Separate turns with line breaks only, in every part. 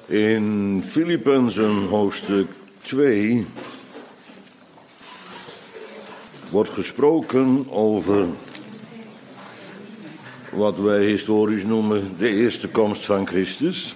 In Filippenzen hoofdstuk 2 wordt gesproken over wat wij historisch noemen de eerste komst van Christus.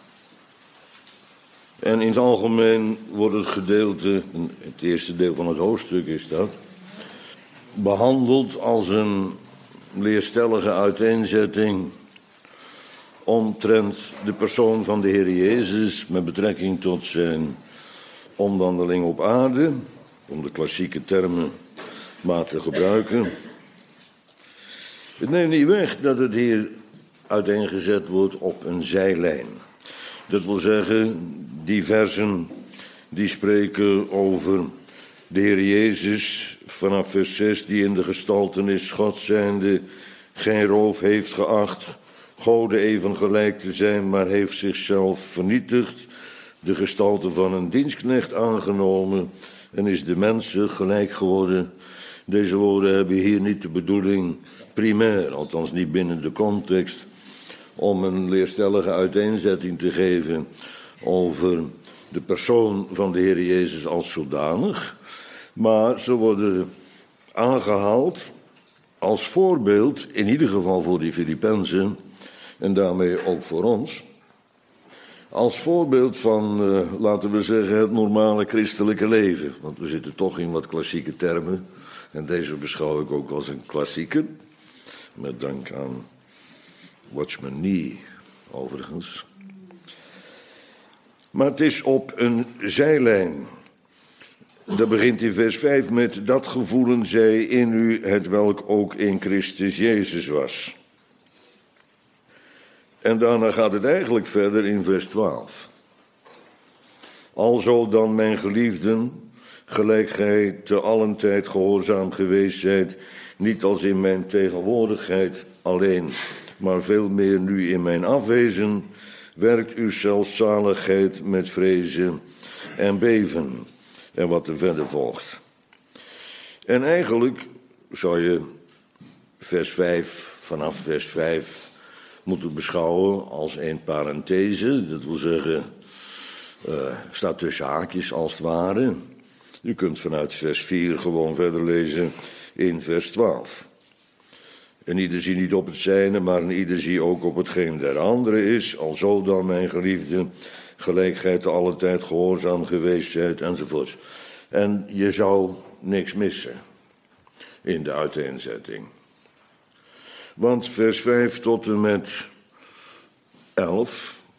En in het algemeen wordt het gedeelte, het eerste deel van het hoofdstuk is dat, behandeld als een leerstellige uiteenzetting omtrent de persoon van de Heer Jezus met betrekking tot zijn omwandeling op aarde, om de klassieke termen maar te gebruiken. Het neemt niet weg dat het hier uiteengezet wordt op een zijlijn. Dat wil zeggen, die versen die spreken over de Heer Jezus vanaf vers 6, die in de gestaltenis God zijnde geen roof heeft geacht Gode even gelijk te zijn, maar heeft zichzelf vernietigd, de gestalte van een dienstknecht aangenomen en is de mensen gelijk geworden. Deze woorden hebben hier niet de bedoeling primair, althans niet binnen de context, om een leerstellige uiteenzetting te geven over de persoon van de Heer Jezus als zodanig, maar ze worden aangehaald als voorbeeld, in ieder geval voor die Filippenzen en daarmee ook voor ons, als voorbeeld van, laten we zeggen, het normale christelijke leven. Want we zitten toch in wat klassieke termen en deze beschouw ik ook als een klassieker, met dank aan Watchman Nee, overigens. Maar het is op een zijlijn. Dat begint in vers 5 met: dat gevoelen zij in u, het welk ook in Christus Jezus was. En daarna gaat het eigenlijk verder in vers 12. Alzo dan, mijn geliefden, gelijk gij te allen tijd gehoorzaam geweest zijt, niet als in mijn tegenwoordigheid alleen, maar veel meer nu in mijn afwezen, werkt uw zelfzaligheid met vrezen en beven. En wat er verder volgt. En eigenlijk zou je vanaf vers 5 moeten beschouwen als een parenthese. Dat wil zeggen, staat tussen haakjes als het ware. Je kunt vanuit vers 4 gewoon verder lezen in vers 12. En ieder zie niet op het zijne, maar en ieder zie ook op hetgeen der andere is. Alzo dan, mijn geliefden, gelijk gij te alle tijd gehoorzaam geweest zijt, enzovoort. En je zou niks missen in de uiteenzetting. Want vers 5 tot en met 11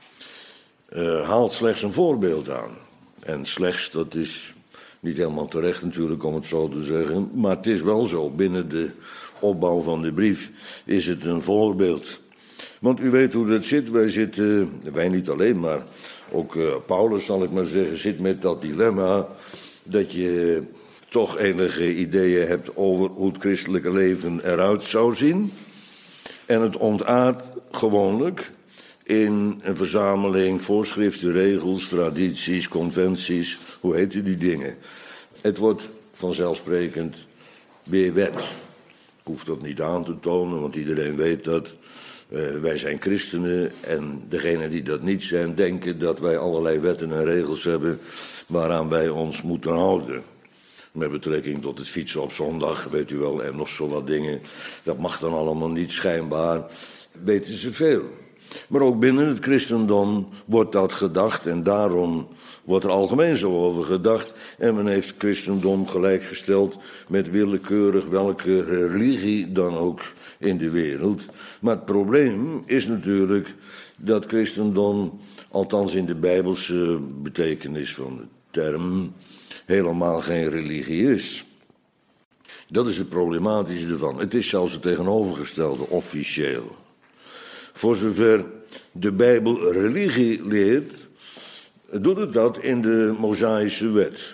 haalt slechts een voorbeeld aan. En slechts, dat is niet helemaal terecht natuurlijk om het zo te zeggen, maar het is wel zo. Binnen de opbouw van de brief is het een voorbeeld. Want u weet hoe dat zit. Wij niet alleen, maar ook Paulus, zal ik maar zeggen, zit met dat dilemma dat je toch enige ideeën hebt over hoe het christelijke leven eruit zou zien. En het ontaardt gewoonlijk in een verzameling voorschriften, regels, tradities, conventies, hoe heet die dingen. Het wordt vanzelfsprekend weer wet. Ik hoef dat niet aan te tonen, want iedereen weet dat. Wij zijn christenen en degenen die dat niet zijn denken dat wij allerlei wetten en regels hebben waaraan wij ons moeten houden. Met betrekking tot het fietsen op zondag, weet u wel, en nog zo wat dingen. Dat mag dan allemaal niet, schijnbaar weten ze veel. Maar ook binnen het christendom wordt dat gedacht en daarom wordt er algemeen zo over gedacht. En men heeft het christendom gelijkgesteld met willekeurig welke religie dan ook in de wereld. Maar het probleem is natuurlijk dat christendom, althans in de bijbelse betekenis van de term, helemaal geen religie is. Dat is het problematische ervan. Het is zelfs het tegenovergestelde, officieel. Voor zover de Bijbel religie leert, doet het dat in de Mosaïsche wet.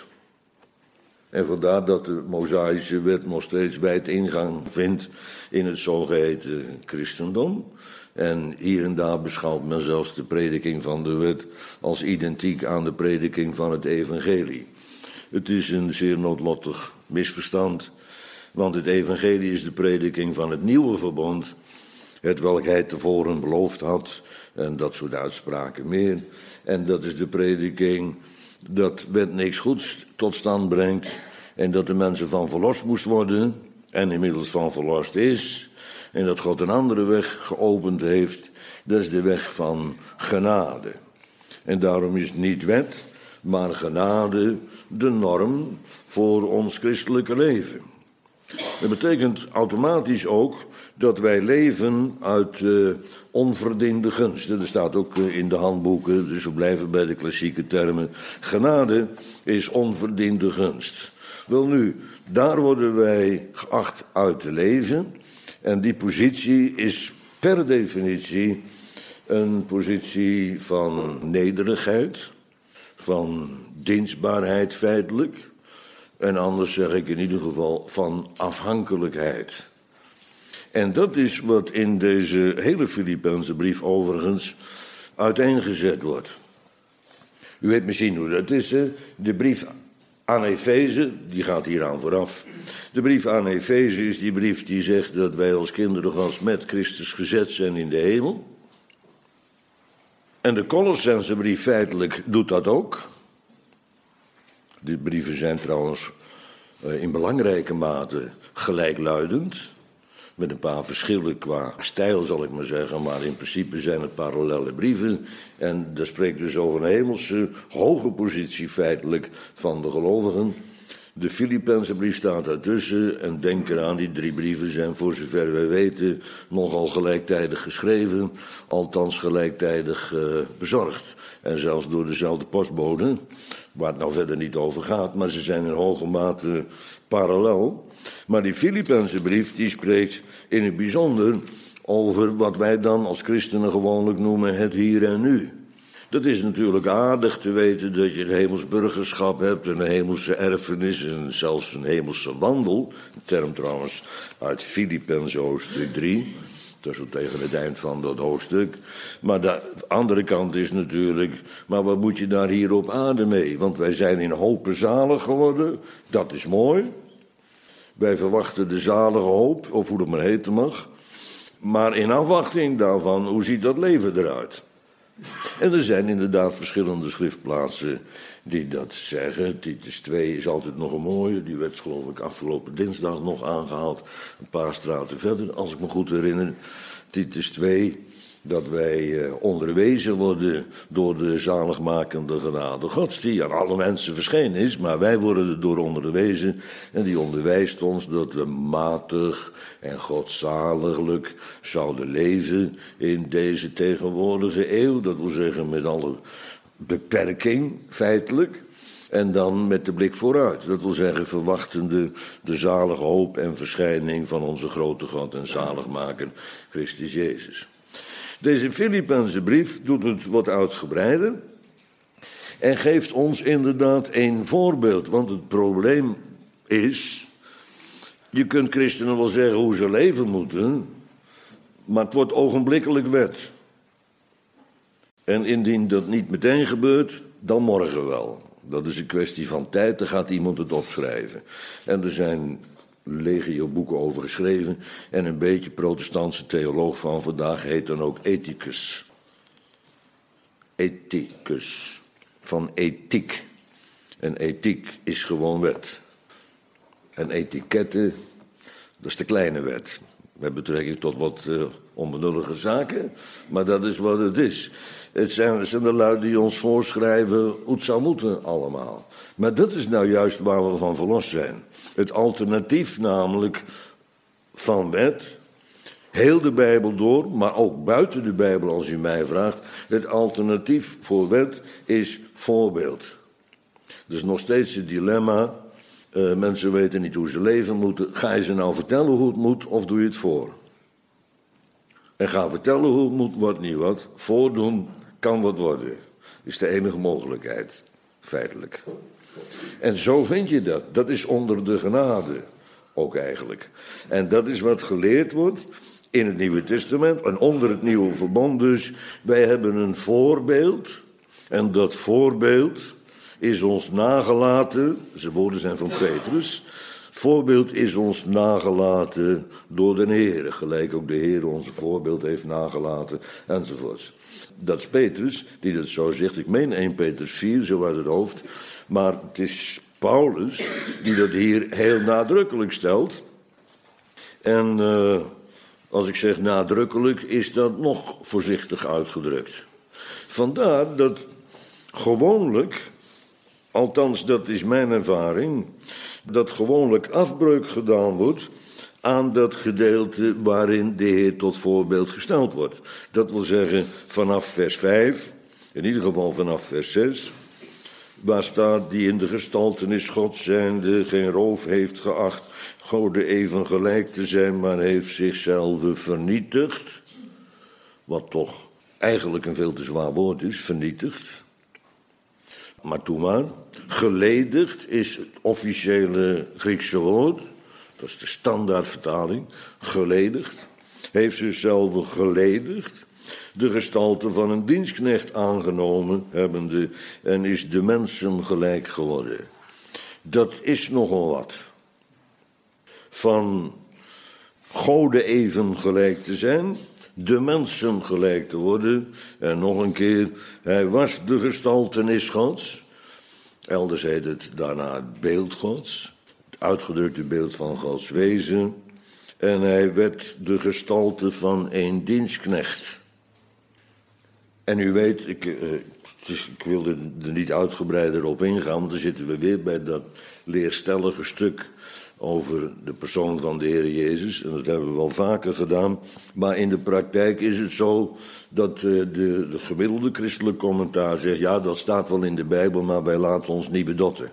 En vandaar dat de Mosaïsche wet nog steeds wijd ingang vindt in het zogeheten christendom. En hier en daar beschouwt men zelfs de prediking van de wet als identiek aan de prediking van het evangelie. Het is een zeer noodlottig misverstand, want het evangelie is de prediking van het nieuwe verbond, het welk hij tevoren beloofd had En dat soort uitspraken meer. En dat is de prediking dat wet niks goeds tot stand brengt. En dat de mensen van verlost moest worden. En inmiddels van verlost is. En dat God een andere weg geopend heeft. Dat is de weg van genade. En daarom is niet wet, maar genade de norm voor ons christelijke leven. Dat betekent automatisch ook dat wij leven uit onverdiende gunst. Dat staat ook in de handboeken, dus we blijven bij de klassieke termen. Genade is onverdiende gunst. Wel nu, daar worden wij geacht uit te leven. En die positie is per definitie een positie van nederigheid, van dienstbaarheid feitelijk. En anders zeg ik in ieder geval van afhankelijkheid. En dat is wat in deze hele Filippense brief overigens uiteengezet wordt. U weet misschien hoe dat is, hè? De brief aan Efeze, die gaat hieraan vooraf. De brief aan Efeze is die brief die zegt dat wij als kinderen Gods met Christus gezet zijn in de hemel. En de Colossense brief feitelijk doet dat ook. Die brieven zijn trouwens in belangrijke mate gelijkluidend. Met een paar verschillen qua stijl, zal ik maar zeggen. Maar in principe zijn het parallelle brieven. En dat spreekt dus over een hemelse hoge positie feitelijk van de gelovigen. De Filippense brief staat daartussen. En denk eraan, die 3 brieven zijn voor zover wij weten nogal gelijktijdig geschreven. Althans gelijktijdig bezorgd. En zelfs door dezelfde postbode. Waar het nou verder niet over gaat. Maar ze zijn in hoge mate parallel. Maar die Filippense brief die spreekt in het bijzonder over wat wij dan als christenen gewoonlijk noemen het hier en nu. Dat is natuurlijk aardig te weten dat je een hemels burgerschap hebt, een hemelse erfenis en zelfs een hemelse wandel. Een term trouwens uit Filippenzen hoofdstuk 3. Dat is zo tegen het eind van dat hoofdstuk. Maar de andere kant is natuurlijk, maar wat moet je daar hier op aarde mee? Want wij zijn in hopen zalig geworden, dat is mooi. Wij verwachten de zalige hoop, of hoe dat maar heten mag. Maar in afwachting daarvan, hoe ziet dat leven eruit? En er zijn inderdaad verschillende schriftplaatsen die dat zeggen. Titus 2 is altijd nog een mooie. Die werd geloof ik afgelopen dinsdag nog aangehaald. Een paar straten verder, als ik me goed herinner. Titus 2, dat wij onderwezen worden door de zaligmakende genade Gods, die aan alle mensen verschenen is, maar wij worden er door onderwezen. En die onderwijst ons dat we matig en godzaliglijk zouden leven in deze tegenwoordige eeuw. Dat wil zeggen met alle beperking, feitelijk. En dan met de blik vooruit. Dat wil zeggen verwachtende de zalige hoop en verschijning van onze grote God en zaligmaker Christus Jezus. Deze Filippense brief doet het wat uitgebreider en geeft ons inderdaad een voorbeeld. Want het probleem is, je kunt christenen wel zeggen hoe ze leven moeten, maar het wordt ogenblikkelijk wet. En indien dat niet meteen gebeurt, dan morgen wel. Dat is een kwestie van tijd, dan gaat iemand het opschrijven. En er zijn legio boeken over geschreven. En een beetje protestantse theoloog van vandaag heet dan ook ethicus. Ethicus. Van ethiek. En ethiek is gewoon wet. En etiketten, dat is de kleine wet. Met betrekking tot wat onbenullige zaken. Maar dat is wat het is. Het zijn de lui die ons voorschrijven hoe het zou moeten allemaal. Maar dat is nou juist waar we van verlost zijn. Het alternatief namelijk van wet, heel de Bijbel door, maar ook buiten de Bijbel als u mij vraagt. Het alternatief voor wet is voorbeeld. Dus nog steeds het dilemma, mensen weten niet hoe ze leven moeten. Ga je ze nou vertellen hoe het moet of doe je het voor? En ga vertellen hoe het moet, wordt niet wat. Voordoen kan wat worden. Is de enige mogelijkheid, feitelijk. En zo vind je dat. Dat is onder de genade ook eigenlijk. En dat is wat geleerd wordt in het Nieuwe Testament en onder het Nieuwe Verbond dus. Wij hebben een voorbeeld en dat voorbeeld is ons nagelaten, de woorden zijn van Petrus, Voorbeeld is ons nagelaten door de Heer, gelijk ook de Heer ons voorbeeld heeft nagelaten, enzovoorts. Dat is Petrus die dat zo zegt. Ik meen 1 Petrus 4, zo uit het hoofd. Maar het is Paulus die dat hier heel nadrukkelijk stelt. En als ik zeg nadrukkelijk, is dat nog voorzichtig uitgedrukt. Vandaar dat gewoonlijk, althans dat is mijn ervaring, dat gewoonlijk afbreuk gedaan wordt aan dat gedeelte waarin de Heer tot voorbeeld gesteld wordt. Dat wil zeggen vanaf vers 5, in ieder geval vanaf vers 6, waar staat die in de gestaltenis Gods zijnde geen roof heeft geacht Gode even gelijk te zijn, maar heeft zichzelf vernietigd. Wat toch eigenlijk een veel te zwaar woord is, vernietigd. Maar toen maar. Geledigd is het officiële Griekse woord. Dat is de standaardvertaling. Geledigd. Heeft zichzelf geledigd. De gestalte van een dienstknecht aangenomen hebbende. En is de mensen gelijk geworden. Dat is nogal wat. Van Gode even gelijk te zijn. De mensen gelijk te worden. En nog een keer. Hij was de gestaltenis Gods. Elders heet het daarna het beeld Gods. Het uitgedrukte beeld van Gods wezen. En hij werd de gestalte van een dienstknecht. En u weet, ik wilde er niet uitgebreider op ingaan, want dan zitten we weer bij dat leerstellige stuk over de persoon van de Heer Jezus. En dat hebben we wel vaker gedaan. Maar in de praktijk is het zo dat de gemiddelde christelijk commentaar zegt, ja, dat staat wel in de Bijbel, maar wij laten ons niet bedotten.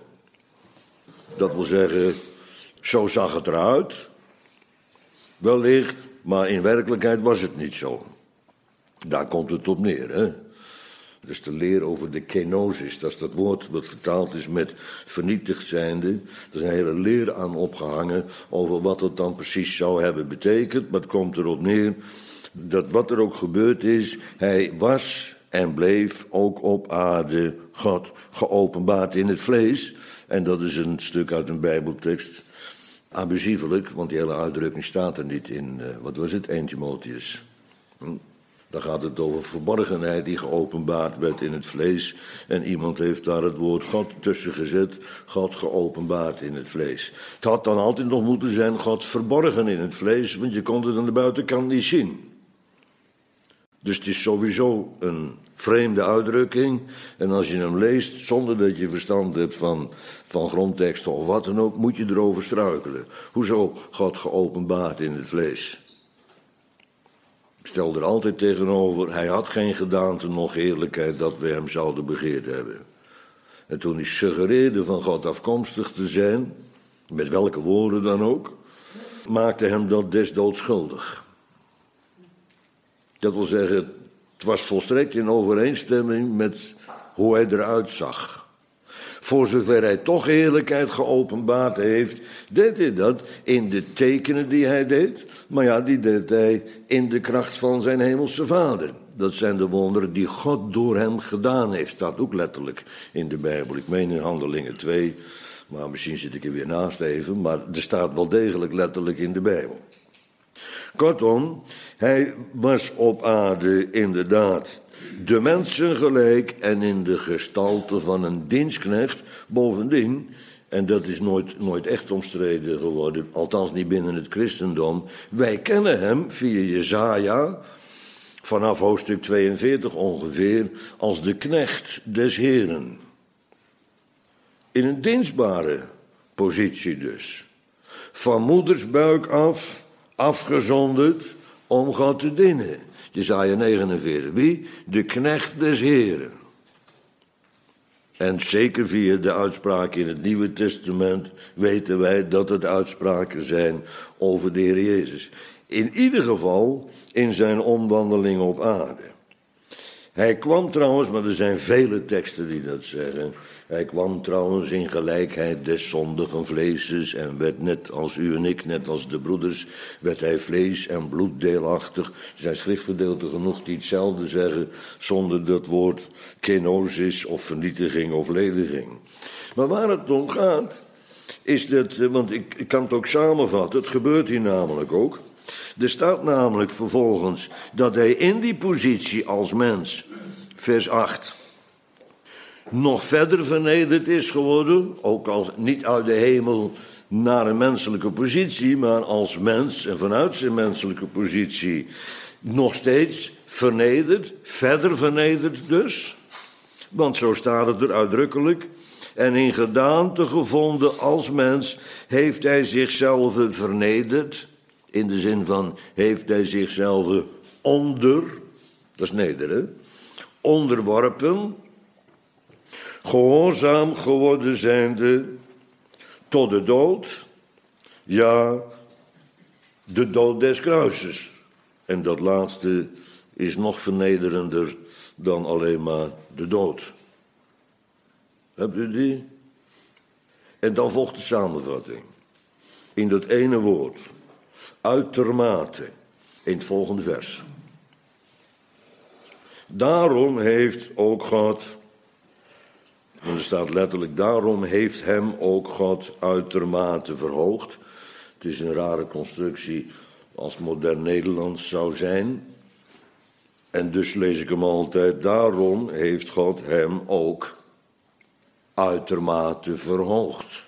Dat wil zeggen, zo zag het eruit. Wellicht, maar in werkelijkheid was het niet zo. Daar komt het op neer, hè. Dus de leer over de kenosis, dat is dat woord wat vertaald is met vernietigd zijnde. Er is een hele leer aan opgehangen over wat het dan precies zou hebben betekend. Maar het komt erop neer dat wat er ook gebeurd is, hij was en bleef ook op aarde God geopenbaard in het vlees. En dat is een stuk uit een Bijbeltekst. Abusievelijk, want die hele uitdrukking staat er niet in, 1 Timotheus. Dan gaat het over verborgenheid die geopenbaard werd in het vlees. En iemand heeft daar het woord God tussen gezet. God geopenbaard in het vlees. Het had dan altijd nog moeten zijn God verborgen in het vlees. Want je kon het aan de buitenkant niet zien. Dus het is sowieso een vreemde uitdrukking. En als je hem leest zonder dat je verstand hebt van grondteksten of wat dan ook, moet je erover struikelen. Hoezo God geopenbaard in het vlees? Ik stel er altijd tegenover, hij had geen gedaante noch heerlijkheid dat we hem zouden begeerd hebben. En toen hij suggereerde van God afkomstig te zijn, met welke woorden dan ook, maakte hem dat des doods schuldig. Dat wil zeggen, het was volstrekt in overeenstemming met hoe hij eruit zag. Voor zover hij toch heerlijkheid geopenbaard heeft, deed hij dat in de tekenen die hij deed. Maar ja, die deed hij in de kracht van zijn hemelse Vader. Dat zijn de wonderen die God door hem gedaan heeft. Staat ook letterlijk in de Bijbel. Ik meen in Handelingen 2, maar misschien zit ik er weer naast even. Maar er staat wel degelijk letterlijk in de Bijbel. Kortom, hij was op aarde inderdaad de mensen gelijk en in de gestalte van een dienstknecht. Bovendien, en dat is nooit echt omstreden geworden, althans niet binnen het christendom. Wij kennen hem via Jesaja, vanaf hoofdstuk 42 ongeveer, als de knecht des Heren. In een dienstbare positie dus. Van moedersbuik af, afgezonderd om God te dienen. Jesaja 49. Wie? De knecht des Heren. En zeker via de uitspraken in het Nieuwe Testament weten wij dat het uitspraken zijn over de Heer Jezus. In ieder geval in zijn omwandeling op aarde. Hij kwam trouwens, maar er zijn vele teksten die dat zeggen. Hij kwam trouwens in gelijkheid des zondigen vleeses en werd net als u en ik, net als de broeders, werd hij vlees en bloed deelachtig. Er zijn schriftgedeelten genoeg die hetzelfde zeggen, zonder dat woord kenosis of vernietiging of lediging. Maar waar het om gaat, is dat, want ik kan het ook samenvatten, het gebeurt hier namelijk ook. Er staat namelijk vervolgens dat hij in die positie als mens, vers 8, nog verder vernederd is geworden, ook als niet uit de hemel naar een menselijke positie, maar als mens en vanuit zijn menselijke positie nog steeds vernederd, verder vernederd dus. Want zo staat het er uitdrukkelijk. En in gedaante gevonden als mens heeft hij zichzelf vernederd. In de zin van heeft hij zichzelf dat is nederen, onderworpen, gehoorzaam geworden zijnde tot de dood, ja, de dood des kruises. En dat laatste is nog vernederender dan alleen maar de dood. Hebt u die? En dan volgt de samenvatting. In dat ene woord. Uitermate. In het volgende vers. Daarom heeft ook God, en er staat letterlijk, daarom heeft hem ook God uitermate verhoogd. Het is een rare constructie als modern Nederlands zou zijn. En dus lees ik hem altijd, daarom heeft God hem ook uitermate verhoogd.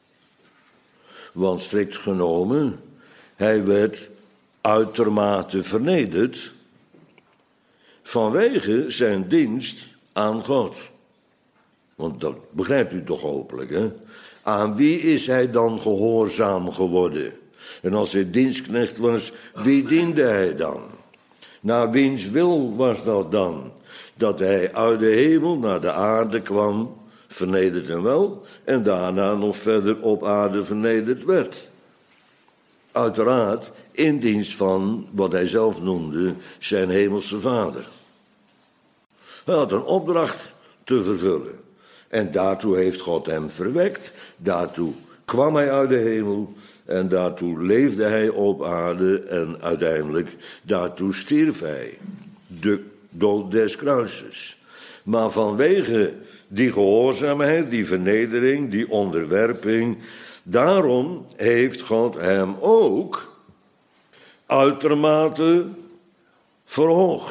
Want strikt genomen, hij werd uitermate vernederd vanwege zijn dienst aan God. Want dat begrijpt u toch hopelijk, hè? Aan wie is hij dan gehoorzaam geworden? En als hij dienstknecht was, wie diende hij dan? Naar wiens wil was dat dan? Dat hij uit de hemel naar de aarde kwam, vernederd en wel, en daarna nog verder op aarde vernederd werd. Uiteraard in dienst van wat hij zelf noemde zijn hemelse vader. Hij had een opdracht te vervullen. En daartoe heeft God hem verwekt. Daartoe kwam hij uit de hemel. En daartoe leefde hij op aarde. En uiteindelijk daartoe stierf hij. De dood des kruises. Maar vanwege die gehoorzaamheid, die vernedering, die onderwerping, daarom heeft God hem ook uitermate verhoogd.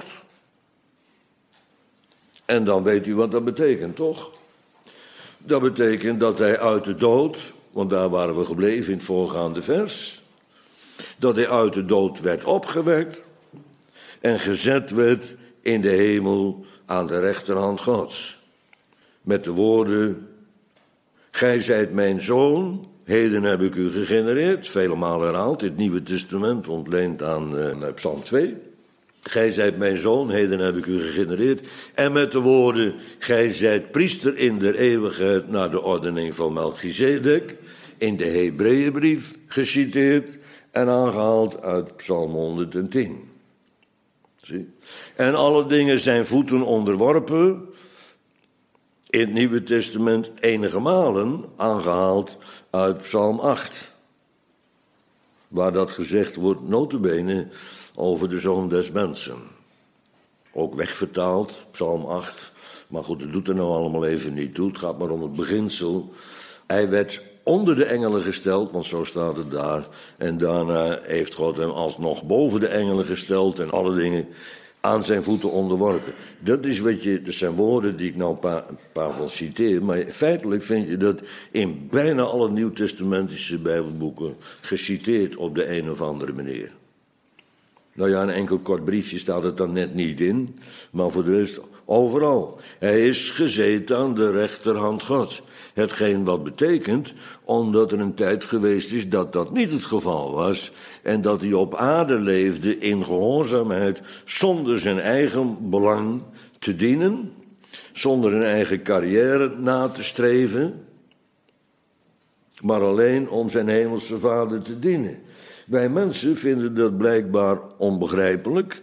En dan weet u wat dat betekent, toch? Dat betekent dat hij uit de dood, want daar waren we gebleven in het voorgaande vers, dat hij uit de dood werd opgewekt en gezet werd in de hemel aan de rechterhand Gods. Met de woorden, gij zijt mijn zoon, heden heb ik u gegenereerd, vele malen herhaald, in het Nieuwe Testament ontleend aan Psalm 2. Gij zijt mijn zoon, heden heb ik u gegenereerd. En met de woorden, gij zijt priester in der eeuwigheid naar de ordening van Melchizedek, in de Hebreeënbrief geciteerd en aangehaald uit Psalm 110. Zie? En alle dingen zijn voeten onderworpen, in het Nieuwe Testament enige malen aangehaald uit Psalm 8. Waar dat gezegd wordt, nota bene, over de Zoon des Mensen. Ook wegvertaald, Psalm 8. Maar goed, dat doet er nou allemaal even niet toe. Het gaat maar om het beginsel. Hij werd onder de engelen gesteld, want zo staat het daar. En daarna heeft God hem alsnog boven de engelen gesteld en alle dingen aan zijn voeten onderworpen. Dat zijn woorden die ik nou een paar van citeer. Maar feitelijk vind je dat in bijna alle nieuwtestamentische bijbelboeken geciteerd op de een of andere manier. Nou ja, een enkel kort briefje staat het dan net niet in, maar voor de rest overal. Hij is gezeten aan de rechterhand Gods. Hetgeen wat betekent, omdat er een tijd geweest is dat dat niet het geval was en dat hij op aarde leefde in gehoorzaamheid zonder zijn eigen belang te dienen, zonder een eigen carrière na te streven, maar alleen om zijn hemelse Vader te dienen. Wij mensen vinden dat blijkbaar onbegrijpelijk.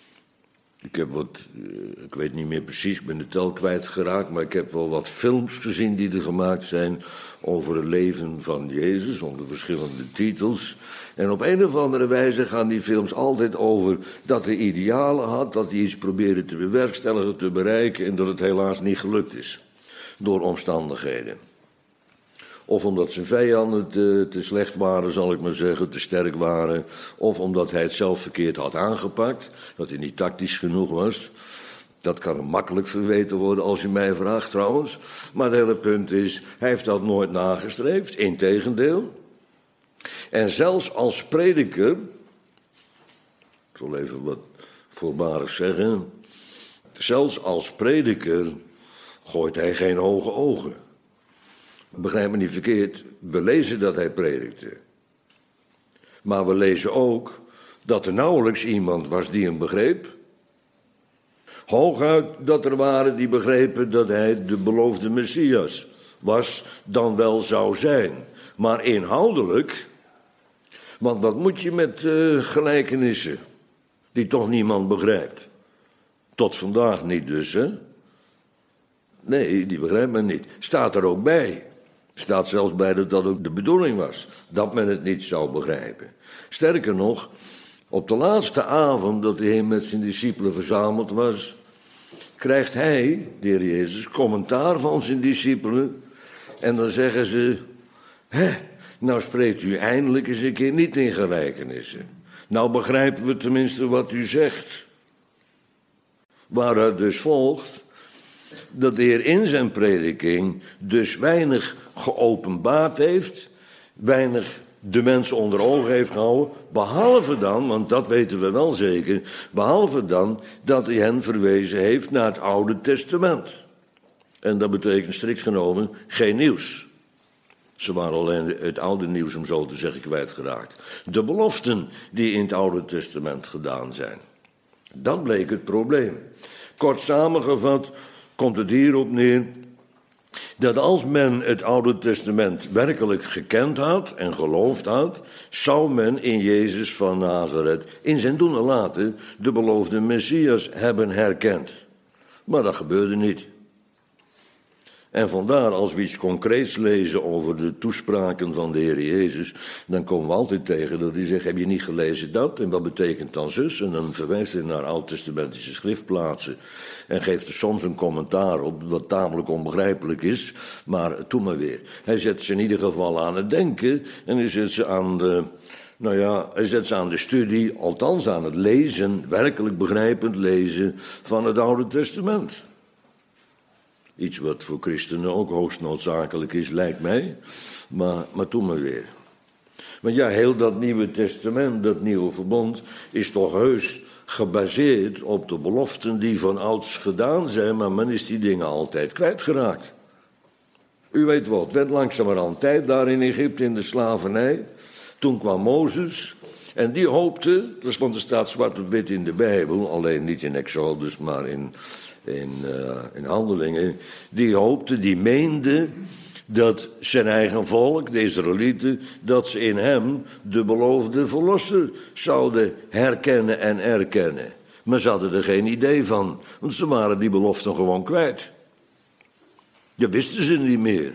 Ik weet niet meer precies, ik ben de tel kwijtgeraakt, maar ik heb wel wat films gezien die er gemaakt zijn over het leven van Jezus, onder verschillende titels. En op een of andere wijze gaan die films altijd over dat hij idealen had, dat hij iets probeerde te bewerkstelligen, te bereiken en dat het helaas niet gelukt is. Door omstandigheden. Of omdat zijn vijanden te slecht waren, zal ik maar zeggen, te sterk waren. Of omdat hij het zelf verkeerd had aangepakt, dat hij niet tactisch genoeg was. Dat kan hem makkelijk verweten worden als je mij vraagt trouwens. Maar het hele punt is, hij heeft dat nooit nagestreefd, integendeel. En zelfs als prediker, ik zal even wat voorbarig zeggen, zelfs als prediker gooit hij geen hoge ogen. Begrijp me niet verkeerd, we lezen dat hij predikte. Maar we lezen ook dat er nauwelijks iemand was die hem begreep. Hooguit dat er waren die begrepen dat hij de beloofde Messias was, dan wel zou zijn. Maar inhoudelijk, want wat moet je met gelijkenissen die toch niemand begrijpt? Tot vandaag niet dus, hè? Nee, die begrijpt men niet. Staat er ook bij. Staat zelfs bij dat dat ook de bedoeling was, dat men het niet zou begrijpen. Sterker nog, op de laatste avond dat hij met zijn discipelen verzameld was, krijgt hij, de Heer Jezus, commentaar van zijn discipelen. En dan zeggen ze, nou spreekt u eindelijk eens een keer niet in gelijkenissen. Nou begrijpen we tenminste wat u zegt. Waaruit dus volgt dat de Heer in zijn prediking dus weinig geopenbaard heeft, weinig de mensen onder ogen heeft gehouden, behalve dan, want dat weten we wel zeker, behalve dan dat hij hen verwezen heeft naar het Oude Testament. En dat betekent strikt genomen geen nieuws. Ze waren alleen het oude nieuws, om zo te zeggen, kwijtgeraakt. De beloften die in het Oude Testament gedaan zijn. Dat bleek het probleem. Kort samengevat komt het hierop neer dat als men het Oude Testament werkelijk gekend had en geloofd had, zou men in Jezus van Nazareth, in zijn doen en laten, de beloofde Messias hebben herkend. Maar dat gebeurde niet. En vandaar, als we iets concreets lezen over de toespraken van de Heer Jezus, dan komen we altijd tegen dat hij zegt, heb je niet gelezen dat? En wat betekent dan zus? En dan verwijst hij naar oud-testamentische schriftplaatsen en geeft er soms een commentaar op, wat tamelijk onbegrijpelijk is, maar doe maar weer. Hij zet ze in ieder geval aan het denken en hij zet ze aan de studie, althans aan het lezen, werkelijk begrijpend lezen van het Oude Testament. Iets wat voor christenen ook hoogst noodzakelijk is, lijkt mij. Maar doe maar weer. Want ja, heel dat Nieuwe Testament, dat Nieuwe Verbond, is toch heus gebaseerd op de beloften die van ouds gedaan zijn, maar men is die dingen altijd kwijtgeraakt. U weet wat, het werd langzamerhand tijd daar in Egypte in de slavernij. Toen kwam Mozes en die hoopte, want er staat zwart op wit in de Bijbel, alleen niet in Exodus, maar in Handelingen, die meende dat zijn eigen volk, de Israëlieten, dat ze in hem de beloofde verlosser zouden herkennen en erkennen. Maar ze hadden er geen idee van, want ze waren die beloften gewoon kwijt. Dat wisten ze niet meer.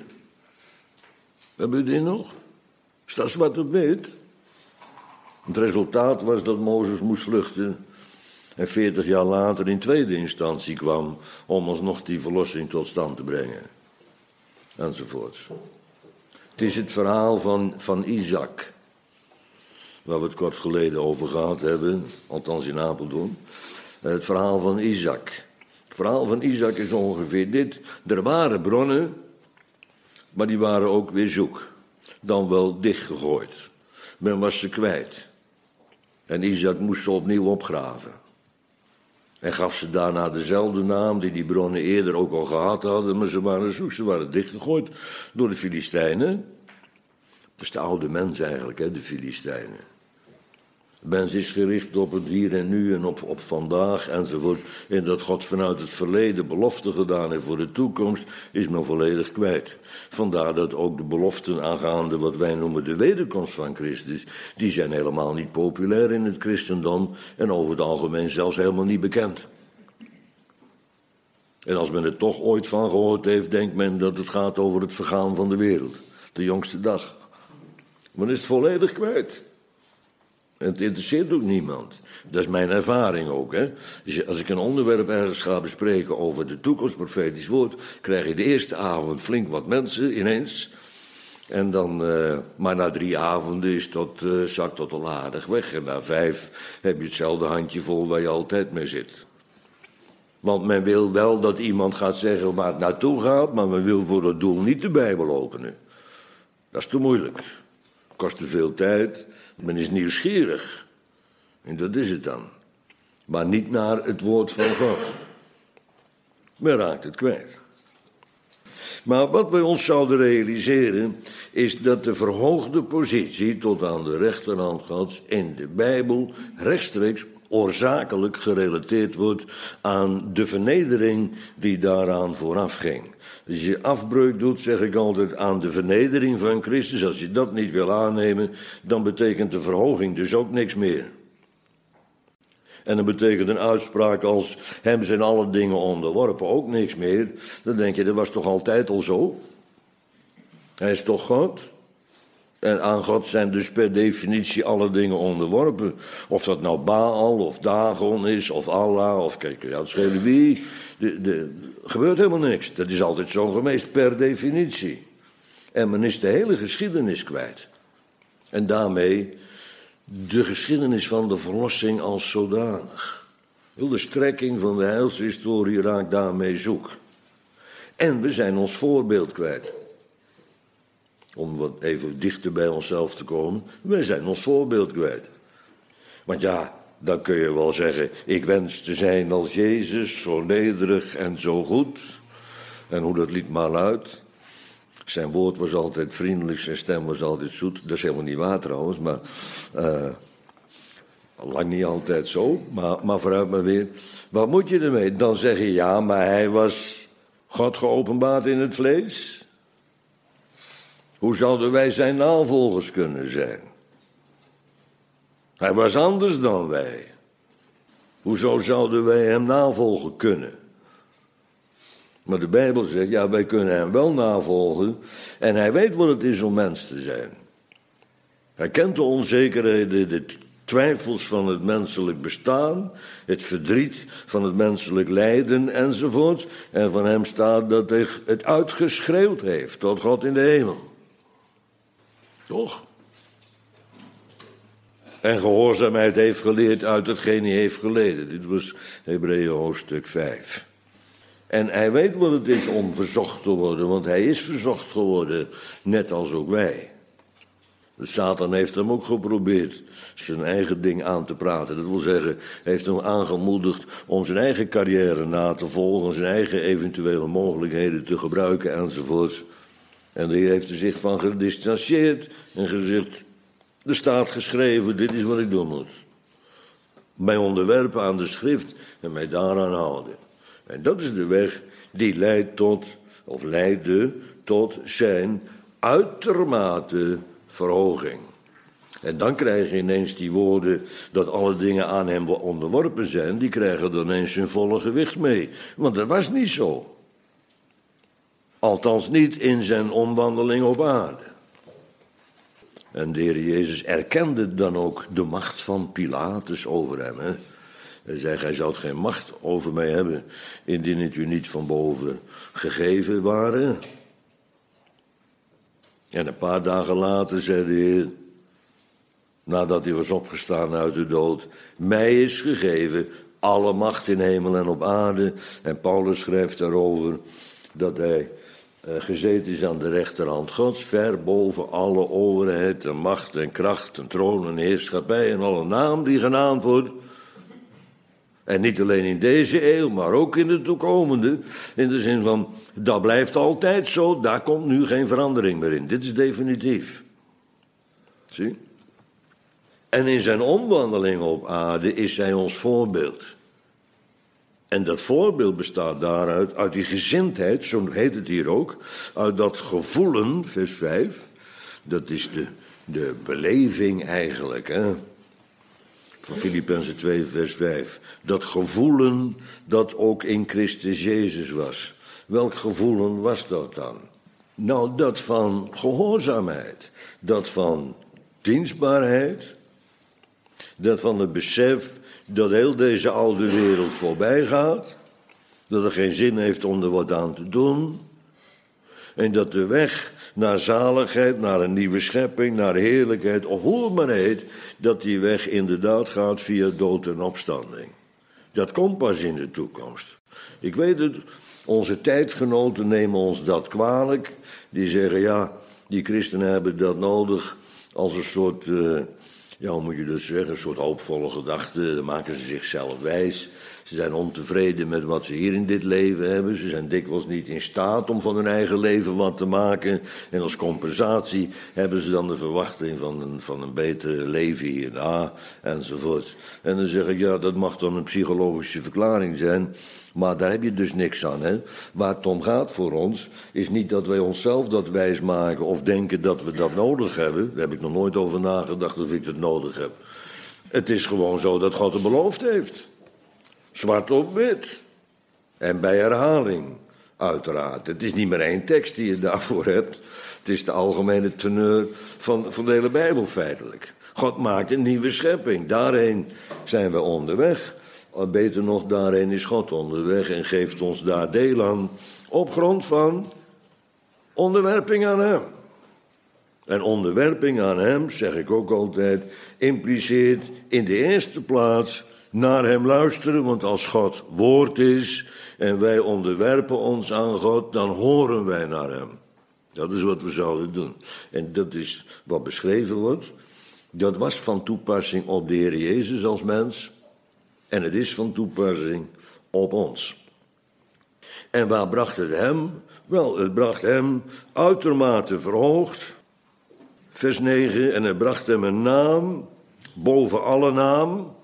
Hebben jullie die nog? Staat zwart op wit. Het resultaat was dat Mozes moest vluchten en 40 jaar later in tweede instantie kwam om alsnog die verlossing tot stand te brengen. Enzovoorts. Het is het verhaal van Isaac, waar we het kort geleden over gehad hebben, althans in Apeldoorn. Het verhaal van Isaac. Het verhaal van Isaac is ongeveer dit. Er waren bronnen, maar die waren ook weer zoek. Dan wel dichtgegooid. Men was ze kwijt. En Isaac moest ze opnieuw opgraven. En gaf ze daarna dezelfde naam die bronnen eerder ook al gehad hadden, maar ze waren zoek, ze waren dichtgegooid door de Filistijnen. Dat is de oude mens eigenlijk, hè, de Filistijnen. De mens is gericht op het hier en nu en op vandaag enzovoort. En dat God vanuit het verleden beloften gedaan heeft voor de toekomst, is men volledig kwijt. Vandaar dat ook de beloften aangaande wat wij noemen de wederkomst van Christus, die zijn helemaal niet populair in het christendom en over het algemeen zelfs helemaal niet bekend. En als men er toch ooit van gehoord heeft, denkt men dat het gaat over het vergaan van de wereld. De jongste dag. Men is het volledig kwijt. En het interesseert ook niemand. Dat is mijn ervaring ook. Hè? Dus als ik een onderwerp ergens ga bespreken over de toekomst, profetisch woord, krijg je de eerste avond flink wat mensen ineens. En dan, maar na 3 avonden is dat zak dat al aardig weg. En na 5 heb je hetzelfde handje vol waar je altijd mee zit. Want men wil wel dat iemand gaat zeggen waar het naartoe gaat, maar men wil voor dat doel niet de Bijbel openen. Dat is te moeilijk. Kost te veel tijd. Men is nieuwsgierig. En dat is het dan. Maar niet naar het woord van God. Men raakt het kwijt. Maar wat wij ons zouden realiseren, is dat de verhoogde positie tot aan de rechterhand Gods in de Bijbel rechtstreeks oorzakelijk gerelateerd wordt aan de vernedering die daaraan vooraf ging. Als je afbreuk doet, zeg ik altijd, aan de vernedering van Christus, als je dat niet wil aannemen, dan betekent de verhoging dus ook niks meer. En dan betekent een uitspraak als hem zijn alle dingen onderworpen ook niks meer. Dan denk je, dat was toch altijd al zo? Hij is toch God? En aan God zijn dus per definitie alle dingen onderworpen. Of dat nou Baal of Dagon is, of Allah, of kijk, ja, het schelen wie. Gebeurt helemaal niks. Dat is altijd zo geweest, per definitie. En men is de hele geschiedenis kwijt. En daarmee de geschiedenis van de verlossing als zodanig. De strekking van de heilshistorie raakt daarmee zoek. En we zijn ons voorbeeld kwijt. Om wat even dichter bij onszelf te komen. Wij zijn ons voorbeeld kwijt. Want ja, dan kun je wel zeggen, ik wens te zijn als Jezus, zo nederig en zo goed. En hoe dat liet maar luidt. Zijn woord was altijd vriendelijk, zijn stem was altijd zoet. Dat is helemaal niet waar trouwens, maar lang niet altijd zo. Maar vooruit maar weer. Wat moet je ermee? Dan zeg je, ja, maar hij was God geopenbaard in het vlees. Hoe zouden wij zijn navolgers kunnen zijn? Hij was anders dan wij. Hoezo zouden wij hem navolgen kunnen? Maar de Bijbel zegt, ja, wij kunnen hem wel navolgen. En hij weet wat het is om mens te zijn. Hij kent de onzekerheden, de twijfels van het menselijk bestaan, het verdriet van het menselijk lijden enzovoort. En van hem staat dat hij het uitgeschreeuwd heeft tot God in de hemel. Toch? En gehoorzaamheid heeft geleerd uit hetgeen hij heeft geleden. Dit was Hebreeën hoofdstuk 5. En hij weet wat het is om verzocht te worden, want hij is verzocht geworden, net als ook wij. De Satan heeft hem ook geprobeerd zijn eigen ding aan te praten. Dat wil zeggen, heeft hem aangemoedigd om zijn eigen carrière na te volgen, zijn eigen eventuele mogelijkheden te gebruiken enzovoort. En de Heer heeft er zich van gedistanceerd en gezegd, er staat geschreven, dit is wat ik doen moet. Mij onderwerpen aan de schrift en mij daaraan houden. En dat is de weg die leidt tot, of leidde tot zijn uitermate verhoging. En dan krijg je ineens die woorden dat alle dingen aan hem onderworpen zijn, die krijgen dan ineens hun volle gewicht mee. Want dat was niet zo. Althans niet in zijn omwandeling op aarde. En de Heer Jezus erkende dan ook de macht van Pilatus over hem. Hè? Hij zei, gij zoudt geen macht over mij hebben, indien het u niet van boven gegeven waren. En een paar dagen later zei de Heer, nadat hij was opgestaan uit de dood, mij is gegeven alle macht in hemel en op aarde. En Paulus schrijft daarover dat hij gezeten is aan de rechterhand Gods, ver boven alle overheid en macht en kracht en troon en heerschappij en alle naam die genaamd wordt. En niet alleen in deze eeuw, maar ook in de toekomende. In de zin van, dat blijft altijd zo, daar komt nu geen verandering meer in. Dit is definitief. Zie? En in zijn omwandeling op aarde is hij ons voorbeeld. En dat voorbeeld bestaat daaruit, uit die gezindheid, zo heet het hier ook, uit dat gevoelen, vers 5, dat is de beleving eigenlijk, hè, van Filippenzen 2, vers 5. Dat gevoelen dat ook in Christus Jezus was. Welk gevoelen was dat dan? Nou, dat van gehoorzaamheid, dat van dienstbaarheid, dat van het besef dat heel deze oude wereld voorbij gaat, dat er geen zin heeft om er wat aan te doen, En dat de weg naar zaligheid, naar een nieuwe schepping, naar heerlijkheid, of hoe het maar heet, dat die weg inderdaad gaat via dood en opstanding. Dat komt pas in de toekomst. Ik weet het, onze tijdgenoten nemen ons dat kwalijk. Die zeggen, ja, die christenen hebben dat nodig als een soort, hoe moet je dat zeggen, een soort hoopvolle gedachte. Dan maken ze zichzelf wijs. Ze zijn ontevreden met wat ze hier in dit leven hebben. Ze zijn dikwijls niet in staat om van hun eigen leven wat te maken. En als compensatie hebben ze dan de verwachting van een beter leven hierna, enzovoort. En dan zeg ik, ja, dat mag dan een psychologische verklaring zijn. Maar daar heb je dus niks aan, hè. Waar het om gaat voor ons, is niet dat wij onszelf dat wijs maken of denken dat we dat nodig hebben. Daar heb ik nog nooit over nagedacht of ik dat nodig heb. Het is gewoon zo dat God het beloofd heeft. Zwart op wit. En bij herhaling, uiteraard. Het is niet maar één tekst die je daarvoor hebt. Het is de algemene teneur van de hele Bijbel feitelijk. God maakt een nieuwe schepping. Daarheen zijn we onderweg. Beter nog, daarheen is God onderweg en geeft ons daar deel aan. Op grond van onderwerping aan hem. En onderwerping aan hem, zeg ik ook altijd, impliceert in de eerste plaats naar hem luisteren. Want als God woord is en wij onderwerpen ons aan God, dan horen wij naar hem. Dat is wat we zouden doen. En dat is wat beschreven wordt. Dat was van toepassing op de Heer Jezus als mens. En het is van toepassing op ons. En waar bracht het hem? Wel, het bracht hem uitermate verhoogd. Vers 9, en het bracht hem een naam boven alle naam.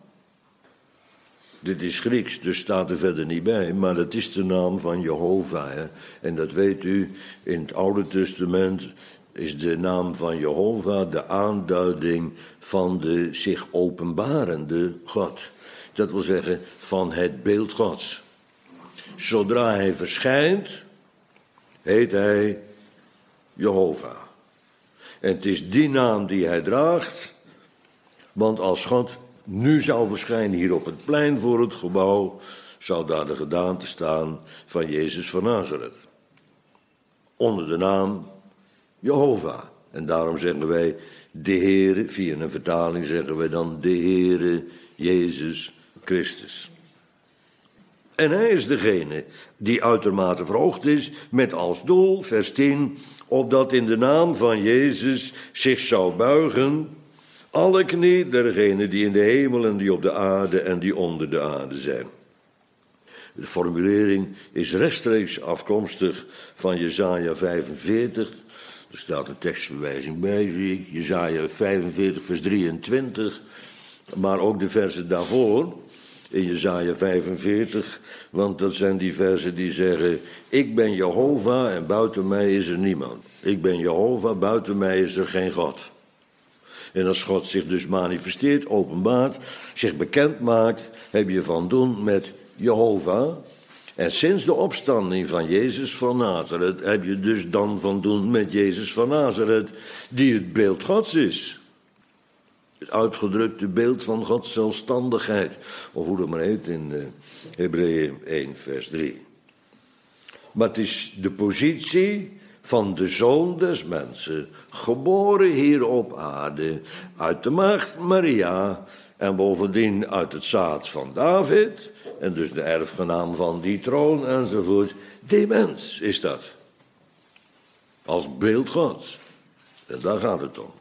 Dit is Grieks, dus staat er verder niet bij, maar dat is de naam van Jehovah. Hè? En dat weet u, in het Oude Testament is de naam van Jehovah de aanduiding van de zich openbarende God. Dat wil zeggen, van het beeld Gods. Zodra hij verschijnt, heet hij Jehovah. En het is die naam die hij draagt, want als God nu zou verschijnen hier op het plein voor het gebouw, zou daar de gedaante staan van Jezus van Nazareth. Onder de naam Jehovah. En daarom zeggen wij de Heere, via een vertaling zeggen wij dan de Heere Jezus Christus. En hij is degene die uitermate verhoogd is met als doel, vers 10, opdat in de naam van Jezus zich zou buigen alle knie dergenen die in de hemel en die op de aarde en die onder de aarde zijn. De formulering is rechtstreeks afkomstig van Jesaja 45. Er staat een tekstverwijzing bij, zie ik. Jesaja 45 vers 23. Maar ook de versen daarvoor, in Jesaja 45. Want dat zijn die versen die zeggen, ik ben Jehovah en buiten mij is er niemand. Ik ben Jehovah, buiten mij is er geen God. En als God zich dus manifesteert, openbaart, zich bekend maakt, heb je van doen met Jehovah. En sinds de opstanding van Jezus van Nazareth heb je dus dan van doen met Jezus van Nazareth, die het beeld Gods is. Het uitgedrukte beeld van Gods zelfstandigheid, of hoe dat maar heet in Hebreeën 1 vers 3. Maar het is de positie van de Zoon des mensen, geboren hier op aarde, uit de maagd Maria en bovendien uit het zaad van David, en dus de erfgenaam van die troon enzovoort. Die mens is dat. Als beeld Gods. En daar gaat het om.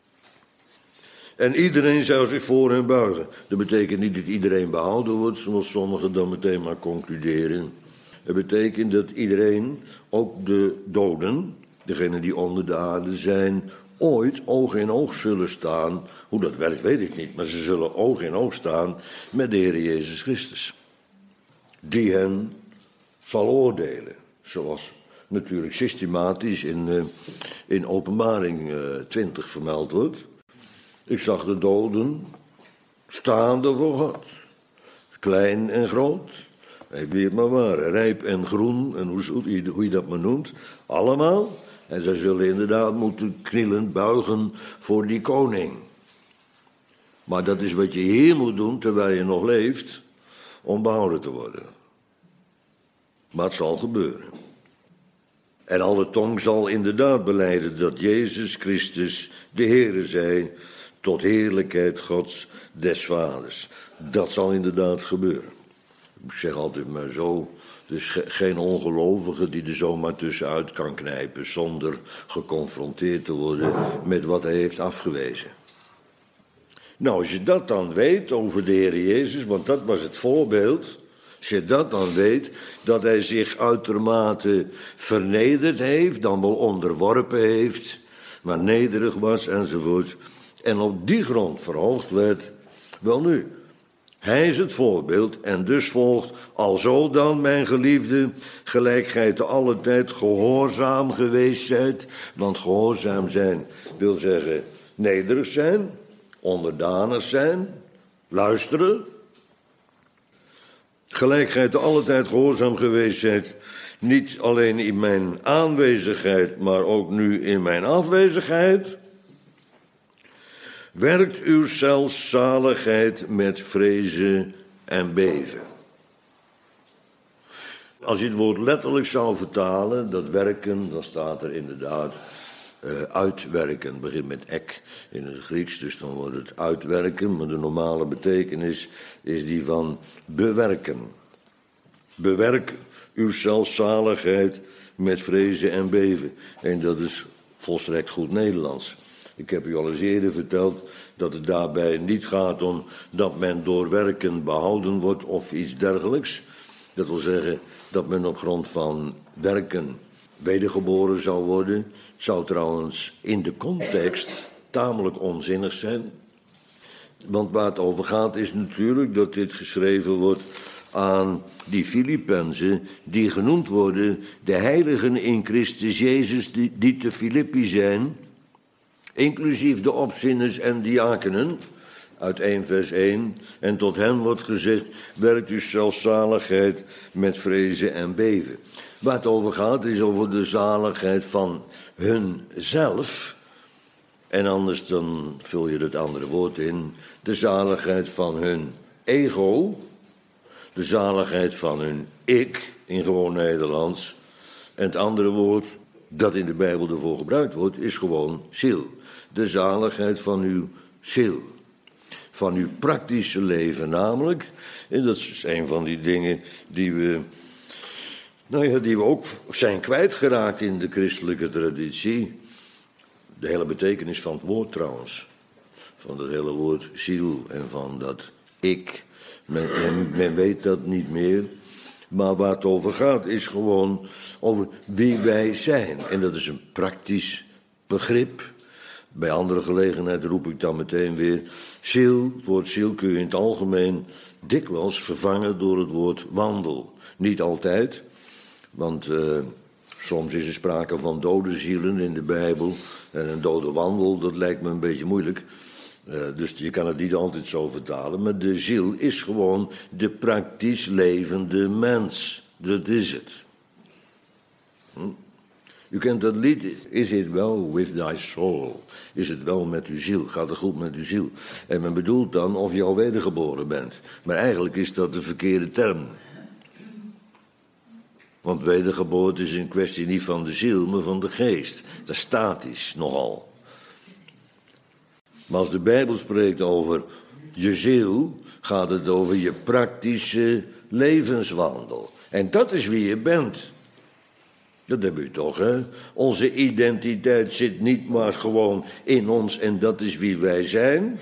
En iedereen zou zich voor hem buigen. Dat betekent niet dat iedereen behouden wordt, zoals sommigen dan meteen maar concluderen. Het betekent dat iedereen, ook de doden, degenen die onder de aarde zijn, ooit oog in oog zullen staan. Hoe dat werkt weet ik niet, maar ze zullen oog in oog staan met de Heer Jezus Christus. Die hen zal oordelen, zoals natuurlijk systematisch in Openbaring 20 vermeld wordt. Ik zag de doden staande voor God, klein en groot. Ik weet maar waar, rijp en groen, en hoe je dat maar noemt, allemaal. En zij zullen inderdaad moeten knielen, buigen voor die koning. Maar dat is wat je hier moet doen, terwijl je nog leeft, om behouden te worden. Maar het zal gebeuren. En alle tong zal inderdaad belijden dat Jezus Christus de Heere zij, tot heerlijkheid Gods des Vaders. Dat zal inderdaad gebeuren. Ik zeg altijd maar zo, dus geen ongelovige die er zomaar tussenuit kan knijpen zonder geconfronteerd te worden met wat hij heeft afgewezen. Nou, als je dat dan weet over de Heer Jezus, want dat was het voorbeeld. Als je dat dan weet, dat hij zich uitermate vernederd heeft, dan wel onderworpen heeft, maar nederig was enzovoort. En op die grond verhoogd werd, wel nu, hij is het voorbeeld en dus volgt, alzo dan, mijn geliefde, gelijk gij te alle tijd gehoorzaam geweest zijt. Want gehoorzaam zijn wil zeggen nederig zijn, onderdanig zijn, luisteren. Gelijk gij te alle tijd gehoorzaam geweest zijt, niet alleen in mijn aanwezigheid, maar ook nu in mijn afwezigheid. Werkt uw zelfzaligheid met vrezen en beven. Als je het woord letterlijk zou vertalen, dat werken, dan staat er inderdaad uitwerken. Het begint met ek in het Grieks, dus dan wordt het uitwerken. Maar de normale betekenis is die van bewerken. Bewerk uw zelfzaligheid met vrezen en beven. En dat is volstrekt goed Nederlands. Ik heb u al eens eerder verteld dat het daarbij niet gaat om dat men door werken behouden wordt of iets dergelijks. Dat wil zeggen dat men op grond van werken wedergeboren zou worden. Het zou trouwens in de context tamelijk onzinnig zijn. Want waar het over gaat is natuurlijk dat dit geschreven wordt aan die Filippenzen die genoemd worden de heiligen in Christus Jezus die te Filippi zijn, inclusief de opzieners en diakenen, uit 1 vers 1. En tot hen wordt gezegd, werkt uw zelfzaligheid met vrezen en beven. Waar het over gaat is over de zaligheid van hunzelf. En anders dan vul je het andere woord in. De zaligheid van hun ego. De zaligheid van hun ik, in gewoon Nederlands. En het andere woord dat in de Bijbel ervoor gebruikt wordt, is gewoon ziel. De zaligheid van uw ziel. Van uw praktische leven namelijk. En dat is een van die dingen die we ook zijn kwijtgeraakt in de christelijke traditie. De hele betekenis van het woord trouwens. Van het hele woord ziel en van dat ik. Men weet dat niet meer. Maar waar het over gaat is gewoon over wie wij zijn. En dat is een praktisch begrip. Bij andere gelegenheid roep ik dan meteen weer ziel. Het woord ziel kun je in het algemeen dikwijls vervangen door het woord wandel. Niet altijd, want soms is er sprake van dode zielen in de Bijbel. En een dode wandel, dat lijkt me een beetje moeilijk. Dus je kan het niet altijd zo vertalen. Maar de ziel is gewoon de praktisch levende mens. Dat is het. U kent dat lied, is it well with thy soul? Is het wel met uw ziel? Gaat het goed met uw ziel? En men bedoelt dan of je al wedergeboren bent. Maar eigenlijk is dat de verkeerde term. Want wedergeboorte is een kwestie niet van de ziel, maar van de geest. Dat is statisch nogal. Maar als de Bijbel spreekt over je ziel, gaat het over je praktische levenswandel. En dat is wie je bent. Dat heb u toch, hè? Onze identiteit zit niet maar gewoon in ons en dat is wie wij zijn.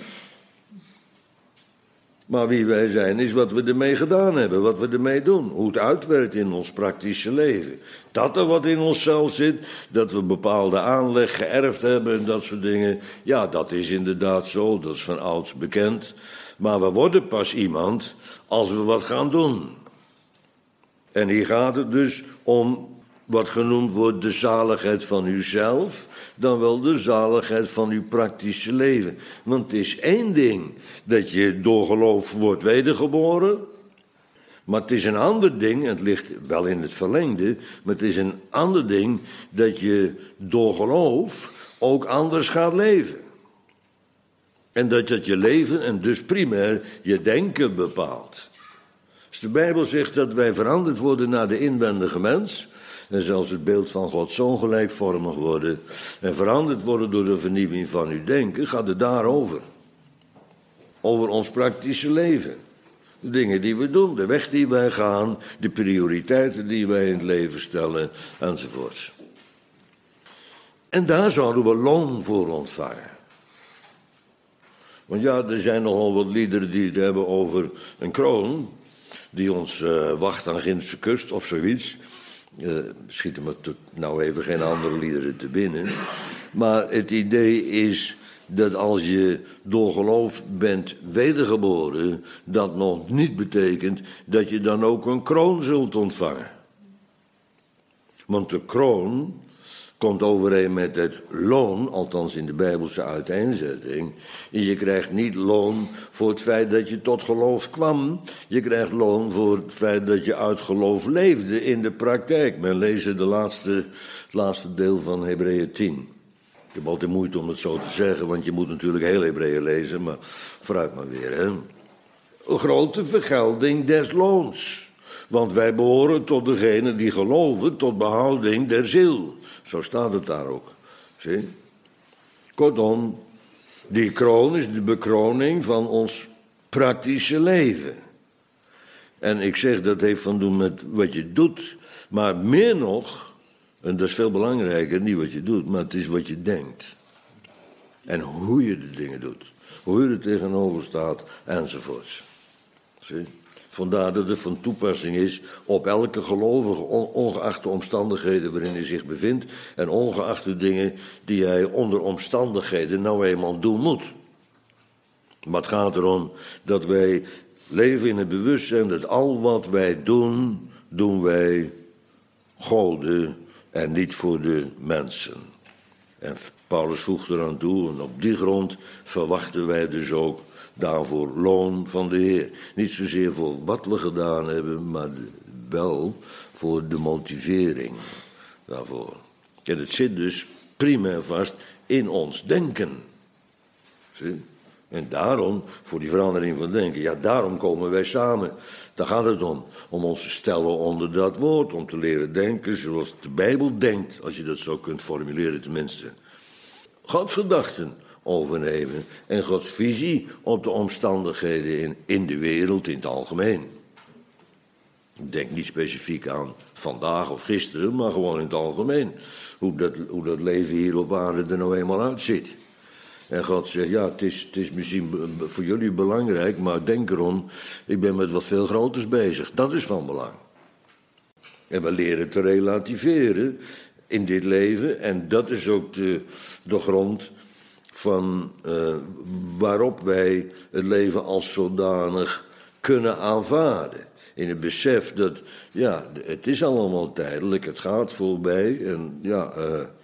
Maar wie wij zijn is wat we ermee gedaan hebben, wat we ermee doen. Hoe het uitwerkt in ons praktische leven. Dat er wat in onszelf zit, dat we bepaalde aanleg geërfd hebben en dat soort dingen. Ja, dat is inderdaad zo, dat is van ouds bekend. Maar we worden pas iemand als we wat gaan doen. En hier gaat het dus om wat genoemd wordt de zaligheid van uzelf, dan wel de zaligheid van uw praktische leven. Want het is één ding dat je door geloof wordt wedergeboren, maar het is een ander ding, het ligt wel in het verlengde, maar het is een ander ding dat je door geloof ook anders gaat leven. En dat je leven en dus primair je denken bepaalt. Als de Bijbel zegt dat wij veranderd worden naar de inwendige mens, en zelfs het beeld van Gods Zoon gelijkvormig worden en veranderd worden door de vernieuwing van uw denken, gaat het daarover. Over ons praktische leven. De dingen die we doen, de weg die wij gaan, de prioriteiten die wij in het leven stellen, enzovoorts. En daar zouden we loon voor ontvangen. Want ja, er zijn nogal wat liederen die het hebben over een kroon die ons wacht aan Ginse kust of zoiets. Schieten me nou even geen andere liederen te binnen. Maar het idee is dat als je door geloof bent wedergeboren, dat nog niet betekent dat je dan ook een kroon zult ontvangen. Want de kroon komt overeen met het loon, althans in de Bijbelse uiteenzetting. En je krijgt niet loon voor het feit dat je tot geloof kwam. Je krijgt loon voor het feit dat je uit geloof leefde in de praktijk. Men leest het laatste deel van Hebreeën 10. Ik heb altijd moeite om het zo te zeggen, want je moet natuurlijk heel Hebreeën lezen, maar vooruit maar weer. Hè? Een grote vergelding des loons. Want wij behoren tot degenen die geloven, tot behouding der ziel. Zo staat het daar ook. Zie? Kortom, die kroon is de bekroning van ons praktische leven. En ik zeg, dat heeft van doen met wat je doet, maar meer nog, en dat is veel belangrijker, niet wat je doet, maar het is wat je denkt. En hoe je de dingen doet. Hoe je er tegenover staat, enzovoorts. Zie? Vandaar dat het van toepassing is op elke gelovige, ongeacht de omstandigheden waarin hij zich bevindt en ongeacht de dingen die hij onder omstandigheden nou eenmaal doen moet. Maar het gaat erom dat wij leven in het bewustzijn dat al wat wij doen, doen wij Gode en niet voor de mensen. En Paulus voegt eraan toe, en op die grond verwachten wij dus ook daarvoor loon van de Heer. Niet zozeer voor wat we gedaan hebben, maar wel voor de motivering daarvoor. En het zit dus primair vast in ons denken. Zie? En daarom, voor die verandering van denken, ja, daarom komen wij samen. Daar gaat het om ons te stellen onder dat woord, om te leren denken zoals de Bijbel denkt, als je dat zo kunt formuleren tenminste. Gods gedachten overnemen en Gods visie op de omstandigheden in de wereld in het algemeen. Ik denk niet specifiek aan vandaag of gisteren, maar gewoon in het algemeen. Hoe dat leven hier op aarde er nou eenmaal uitziet. En God zegt, ja, het is misschien voor jullie belangrijk, maar denk erom, ik ben met wat veel groters bezig. Dat is van belang. En we leren te relativeren in dit leven. En dat is ook de grond van waarop wij het leven als zodanig kunnen aanvaarden. In het besef dat, ja, het is allemaal tijdelijk, het gaat voorbij en ja,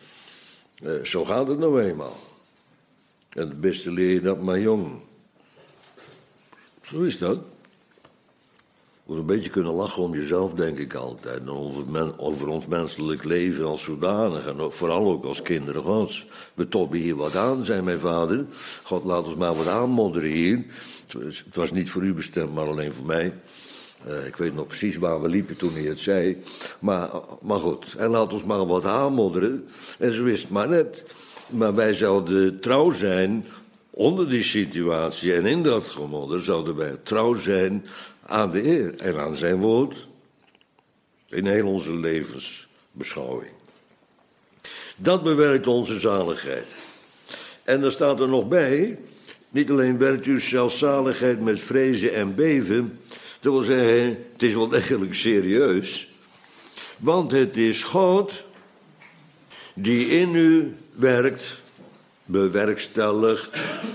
zo gaat het nou eenmaal. En het beste leer je dat maar jong. Zo is dat. Je moet een beetje kunnen lachen om jezelf, denk ik altijd. En over ons menselijk leven als zodanig. En ook, vooral ook als kinderen Gods. We toppen hier wat aan, zei mijn vader. God, laat ons maar wat aanmodderen hier. Het was niet voor u bestemd, maar alleen voor mij. Ik weet nog precies waar we liepen toen hij het zei. Maar goed, en laat ons maar wat aanmodderen. En zo is het maar net. Maar wij zouden trouw zijn onder die situatie. En in dat gemodder zouden wij trouw zijn aan de Heer en aan zijn woord. In heel onze levensbeschouwing. Dat bewerkt onze zaligheid. En er staat er nog bij, niet alleen werkt u zelfs zaligheid met vrezen en beven. Dat wil zeggen, het is wel eigenlijk serieus. Want het is God die in u werkt, bewerkstelligt,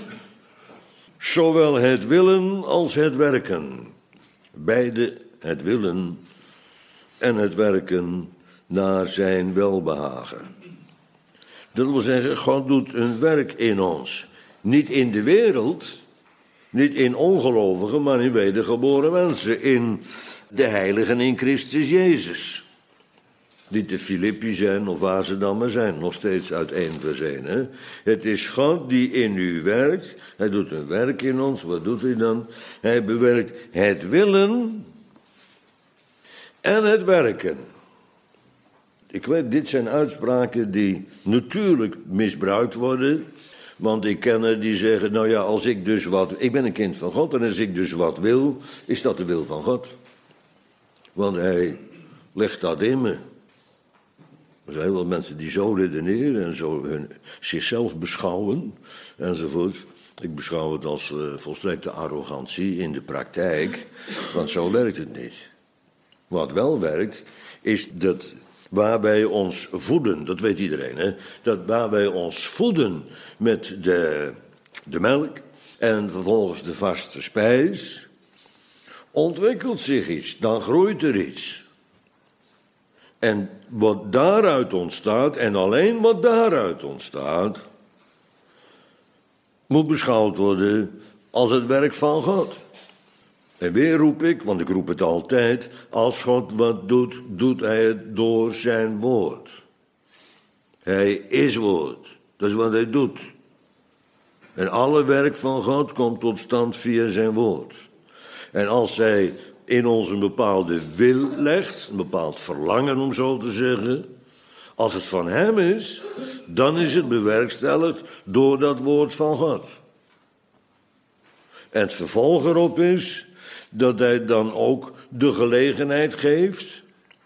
zowel het willen als het werken. Beide het willen en het werken naar zijn welbehagen. Dat wil zeggen, God doet een werk in ons. Niet in de wereld, niet in ongelovigen, maar in wedergeboren mensen. In de heiligen in Christus Jezus. Die te Filippi zijn of waar ze dan maar zijn. Nog steeds uit 1 vers 1. Hè? Het is God die in u werkt. Hij doet een werk in ons. Wat doet hij dan? Hij bewerkt het willen en het werken. Ik weet, dit zijn uitspraken die natuurlijk misbruikt worden. Want ik ken er die zeggen, nou ja, als ik dus ik ben een kind van God en als ik dus wat wil, is dat de wil van God. Want hij legt dat in me. Er zijn heel veel mensen die zo redeneren en zo zichzelf beschouwen enzovoort. Ik beschouw het als volstrekte arrogantie in de praktijk, want zo werkt het niet. Wat wel werkt, is dat waar wij ons voeden, dat weet iedereen, hè? Dat waar wij ons voeden met de melk en vervolgens de vaste spijs, ontwikkelt zich iets, dan groeit er iets. En wat daaruit ontstaat, en alleen wat daaruit ontstaat, moet beschouwd worden als het werk van God. En weer roep ik, want ik roep het altijd, als God wat doet, doet hij het door zijn woord. Hij is woord, dat is wat hij doet. En alle werk van God komt tot stand via zijn woord. En als hij in ons een bepaalde wil legt, een bepaald verlangen om zo te zeggen, als het van hem is, dan is het bewerkstelligd door dat woord van God. En het vervolg erop is dat hij dan ook de gelegenheid geeft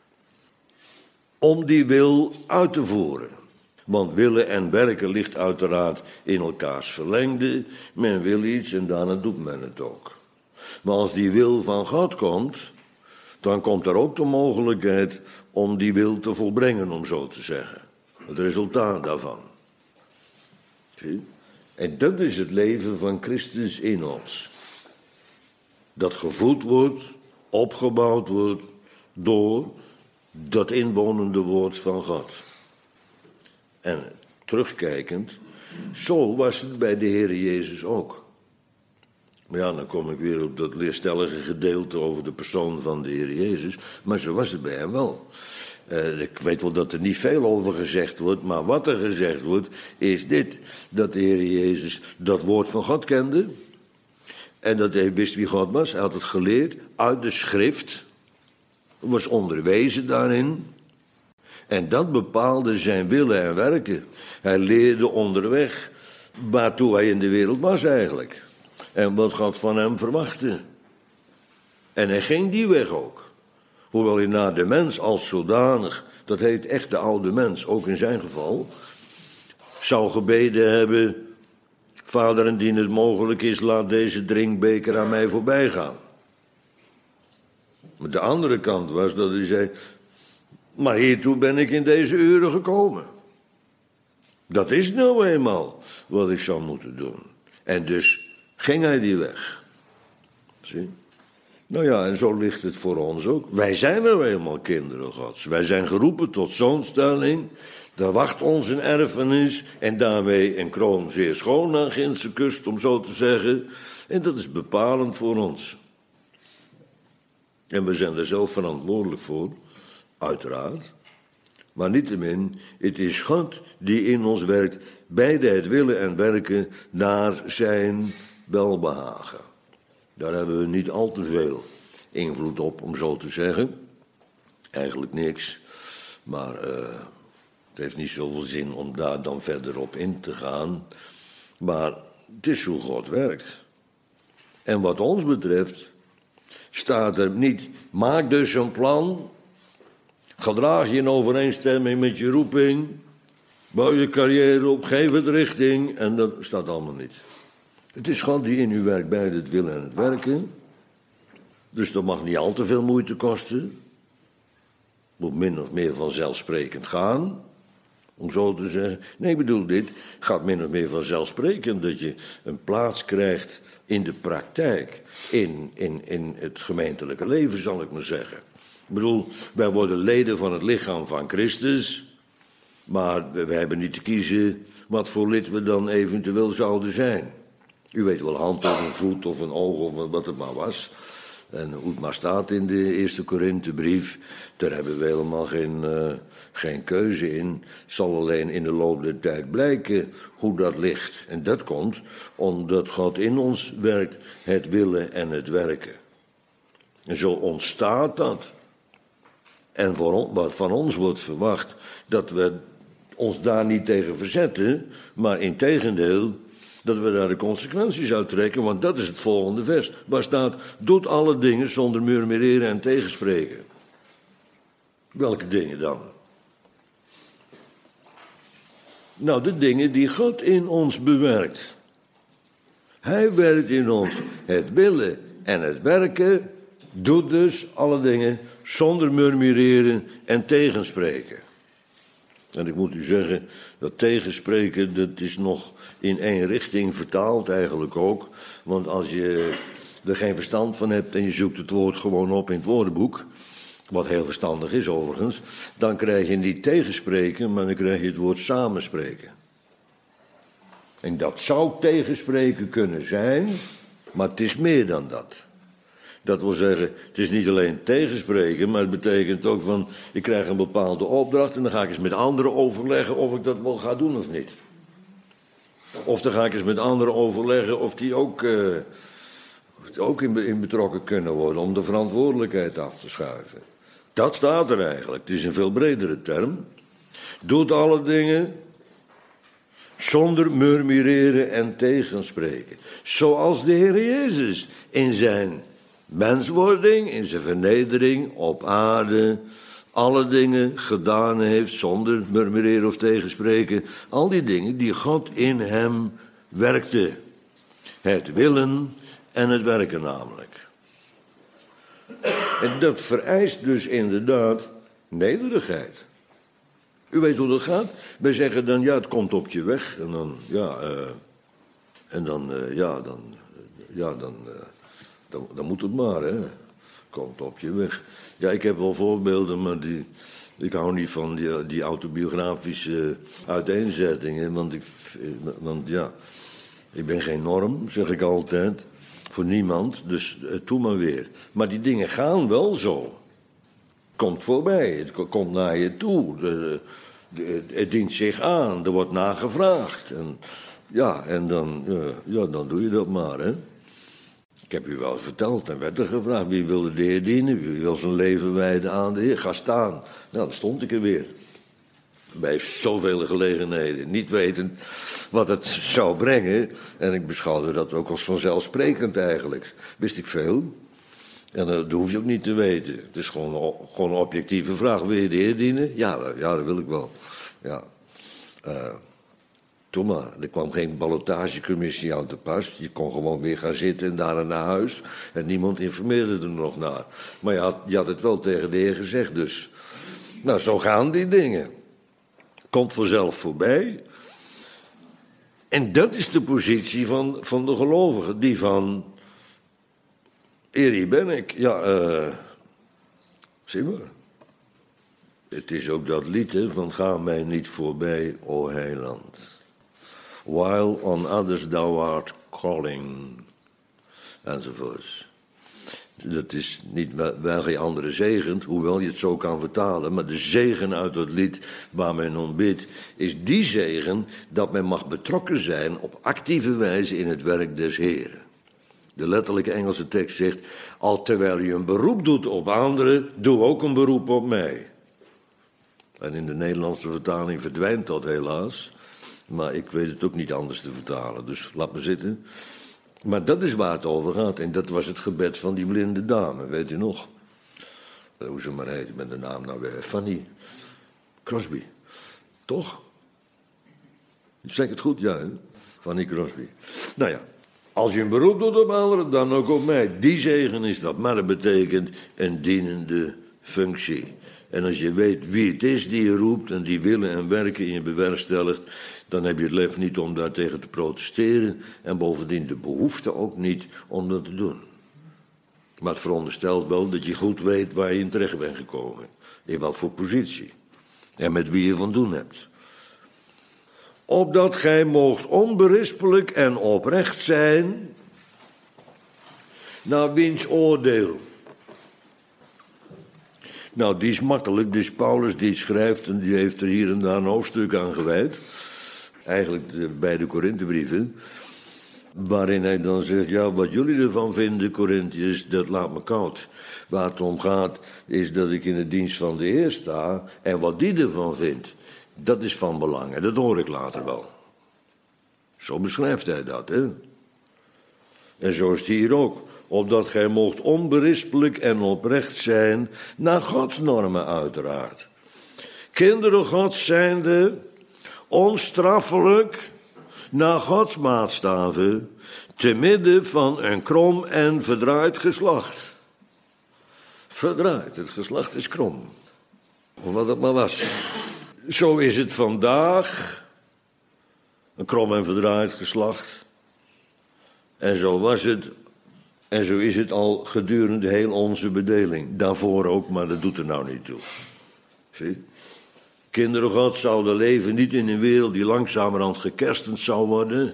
om die wil uit te voeren. Want willen en werken ligt uiteraard in elkaars verlengde. Men wil iets en daarna doet men het ook. Maar als die wil van God komt, dan komt er ook de mogelijkheid om die wil te volbrengen, om zo te zeggen. Het resultaat daarvan. Zie? En dat is het leven van Christus in ons. Dat gevoed wordt, opgebouwd wordt door dat inwonende woord van God. En terugkijkend, zo was het bij de Heer Jezus ook. Maar ja, dan kom ik weer op dat leerstellige gedeelte over de persoon van de Heer Jezus. Maar zo was het bij hem wel. Ik weet wel dat er niet veel over gezegd wordt, maar wat er gezegd wordt is dit. Dat de Heer Jezus dat woord van God kende. En dat hij wist wie God was. Hij had het geleerd uit de schrift. Was onderwezen daarin. En dat bepaalde zijn willen en werken. Hij leerde onderweg waartoe hij in de wereld was eigenlijk. En wat God van hem verwachtte. En hij ging die weg ook. Hoewel hij naar de mens als zodanig, dat heet echt de oude mens, ook in zijn geval, zou gebeden hebben: Vader, indien het mogelijk is, laat deze drinkbeker aan mij voorbij gaan. Maar de andere kant was dat hij zei: maar hiertoe ben ik in deze uren gekomen. Dat is nou eenmaal wat ik zou moeten doen. En dus ging hij die weg. Zie? Nou ja, en zo ligt het voor ons ook. Wij zijn nou eenmaal kinderen Gods. Wij zijn geroepen tot zoonstelling. Daar wacht ons een erfenis. En daarmee een kroon zeer schoon aan Gindse kust, om zo te zeggen. En dat is bepalend voor ons. En we zijn er zelf verantwoordelijk voor. Uiteraard. Maar niettemin, het is God die in ons werkt, beide het willen en werken naar zijn welbehagen. Daar hebben we niet al te veel invloed op, om zo te zeggen. Eigenlijk niks. Maar het heeft niet zoveel zin om daar dan verder op in te gaan. Maar het is hoe God werkt. En wat ons betreft staat er niet: maak dus een plan, gedraag je in overeenstemming met je roeping, bouw je carrière op, geef het richting, en dat staat allemaal niet. Het is God die in u werkt, bij het willen en het werken. Dus dat mag niet al te veel moeite kosten. Moet min of meer vanzelfsprekend gaan, om zo te zeggen. Nee, ik bedoel dit, gaat min of meer vanzelfsprekend dat je een plaats krijgt in de praktijk, in het gemeentelijke leven, zal ik maar zeggen. Ik bedoel, wij worden leden van het lichaam van Christus, maar we hebben niet te kiezen wat voor lid we dan eventueel zouden zijn. U weet wel, hand of een voet of een oog of wat het maar was. En hoe het maar staat in de eerste Korinthebrief, daar hebben we helemaal geen keuze in. Het zal alleen in de loop der tijd blijken hoe dat ligt. En dat komt omdat God in ons werkt, het willen en het werken. En zo ontstaat dat. En wat van ons wordt verwacht, dat we ons daar niet tegen verzetten, maar integendeel, dat we daar de consequenties uit trekken, want dat is het volgende vers. Waar staat, doet alle dingen zonder murmureren en tegenspreken. Welke dingen dan? Nou, de dingen die God in ons bewerkt. Hij werkt in ons het willen en het werken, doet dus alle dingen zonder murmureren en tegenspreken. En ik moet u zeggen, dat tegenspreken, dat is nog in één richting vertaald eigenlijk ook. Want als je er geen verstand van hebt en je zoekt het woord gewoon op in het woordenboek, wat heel verstandig is overigens, dan krijg je niet tegenspreken, maar dan krijg je het woord samenspreken. En dat zou tegenspreken kunnen zijn, maar het is meer dan dat. Dat wil zeggen, het is niet alleen tegenspreken, maar het betekent ook van, ik krijg een bepaalde opdracht en dan ga ik eens met anderen overleggen of ik dat wel ga doen of niet. Of dan ga ik eens met anderen overleggen of die ook in betrokken kunnen worden om de verantwoordelijkheid af te schuiven. Dat staat er eigenlijk. Het is een veel bredere term. Doet alle dingen zonder murmureren en tegenspreken. Zoals de Heer Jezus in zijn menswording, in zijn vernedering op aarde, alle dingen gedaan heeft zonder murmureren of tegenspreken. Al die dingen die God in hem werkte. Het willen en het werken namelijk. En dat vereist dus inderdaad nederigheid. U weet hoe dat gaat. Wij zeggen dan, ja, het komt op je weg. En dan moet het maar, hè. Komt op je weg. Ja, ik heb wel voorbeelden, maar ik hou niet van die autobiografische uiteenzettingen. Want ik ben geen norm, zeg ik altijd. Voor niemand, dus doe maar weer. Maar die dingen gaan wel zo. Komt voorbij, het komt naar je toe. Het dient zich aan, er wordt naar gevraagd. En dan doe je dat maar, hè. Ik heb u wel eens verteld, en werd er gevraagd, wie wilde de Heer dienen? Wie wil zijn leven wijden aan de Heer? Ga staan. Nou, dan stond ik er weer. Bij zoveel gelegenheden, niet wetend wat het zou brengen. En ik beschouwde dat ook als vanzelfsprekend eigenlijk. Wist ik veel. En dat hoef je ook niet te weten. Het is gewoon een objectieve vraag. Wil je de Heer dienen? Ja, dat wil ik wel. Ja. Toen maar. Er kwam geen ballotagecommissie aan te pas. Je kon gewoon weer gaan zitten en daarna naar huis. En niemand informeerde er nog naar. Maar je had het wel tegen de Heer gezegd dus. Nou, zo gaan die dingen. Komt vanzelf voorbij. En dat is de positie van de gelovigen. Die van, Heer, hier ben ik. Ja, zie maar. Het is ook dat lied, hè, van ga mij niet voorbij, o heiland. While on others thou art calling. Enzovoorts. Dat is niet wel geen andere zegen, hoewel je het zo kan vertalen. Maar de zegen uit dat lied waar men om bidt, is die zegen dat men mag betrokken zijn op actieve wijze in het werk des Heren. De letterlijke Engelse tekst zegt, al terwijl je een beroep doet op anderen, doe ook een beroep op mij. En in de Nederlandse vertaling verdwijnt dat helaas. Maar ik weet het ook niet anders te vertalen, dus laat me zitten. Maar dat is waar het over gaat. En dat was het gebed van die blinde dame, weet u nog? Hoe ze maar heet, met de naam nou weer. Fanny Crosby. Toch? Zeg ik het goed? Ja, hè? Fanny Crosby. Nou ja, als je een beroep doet op anderen, dan ook op mij. Die zegen is dat. Maar dat betekent een dienende functie. En als je weet wie het is die je roept en die willen en werken in je bewerkstelligt, dan heb je het lef niet om daartegen te protesteren en bovendien de behoefte ook niet om dat te doen. Maar het veronderstelt wel dat je goed weet waar je in terecht bent gekomen. In wat voor positie. En met wie je van doen hebt. Opdat gij moogt onberispelijk en oprecht zijn naar wiens oordeel. Nou, die is makkelijk. Dus Paulus die schrijft en die heeft er hier en daar een hoofdstuk aan gewijd. Eigenlijk bij de Korinthebrieven. waarin hij dan zegt, ja, wat jullie ervan vinden, Corinthiërs, dat laat me koud. Waar het om gaat, is dat ik in de dienst van de Heer sta. En wat die ervan vindt, dat is van belang. En dat hoor ik later wel. Zo beschrijft hij dat, hè. En zo is het hier ook. Opdat gij mocht onberispelijk en oprecht zijn, naar Gods normen uiteraard. Kinderen Gods zijnde, onstraffelijk, naar Gods maatstaven, te midden van een krom en verdraaid geslacht. Verdraaid, het geslacht is krom. Of wat het maar was. Zo is het vandaag, een krom en verdraaid geslacht. En zo was het, en zo is het al gedurende heel onze bedeling. Daarvoor ook, maar dat doet er nou niet toe. Zie? Kinderen Gods zouden leven niet in een wereld die langzamerhand gekerstend zou worden.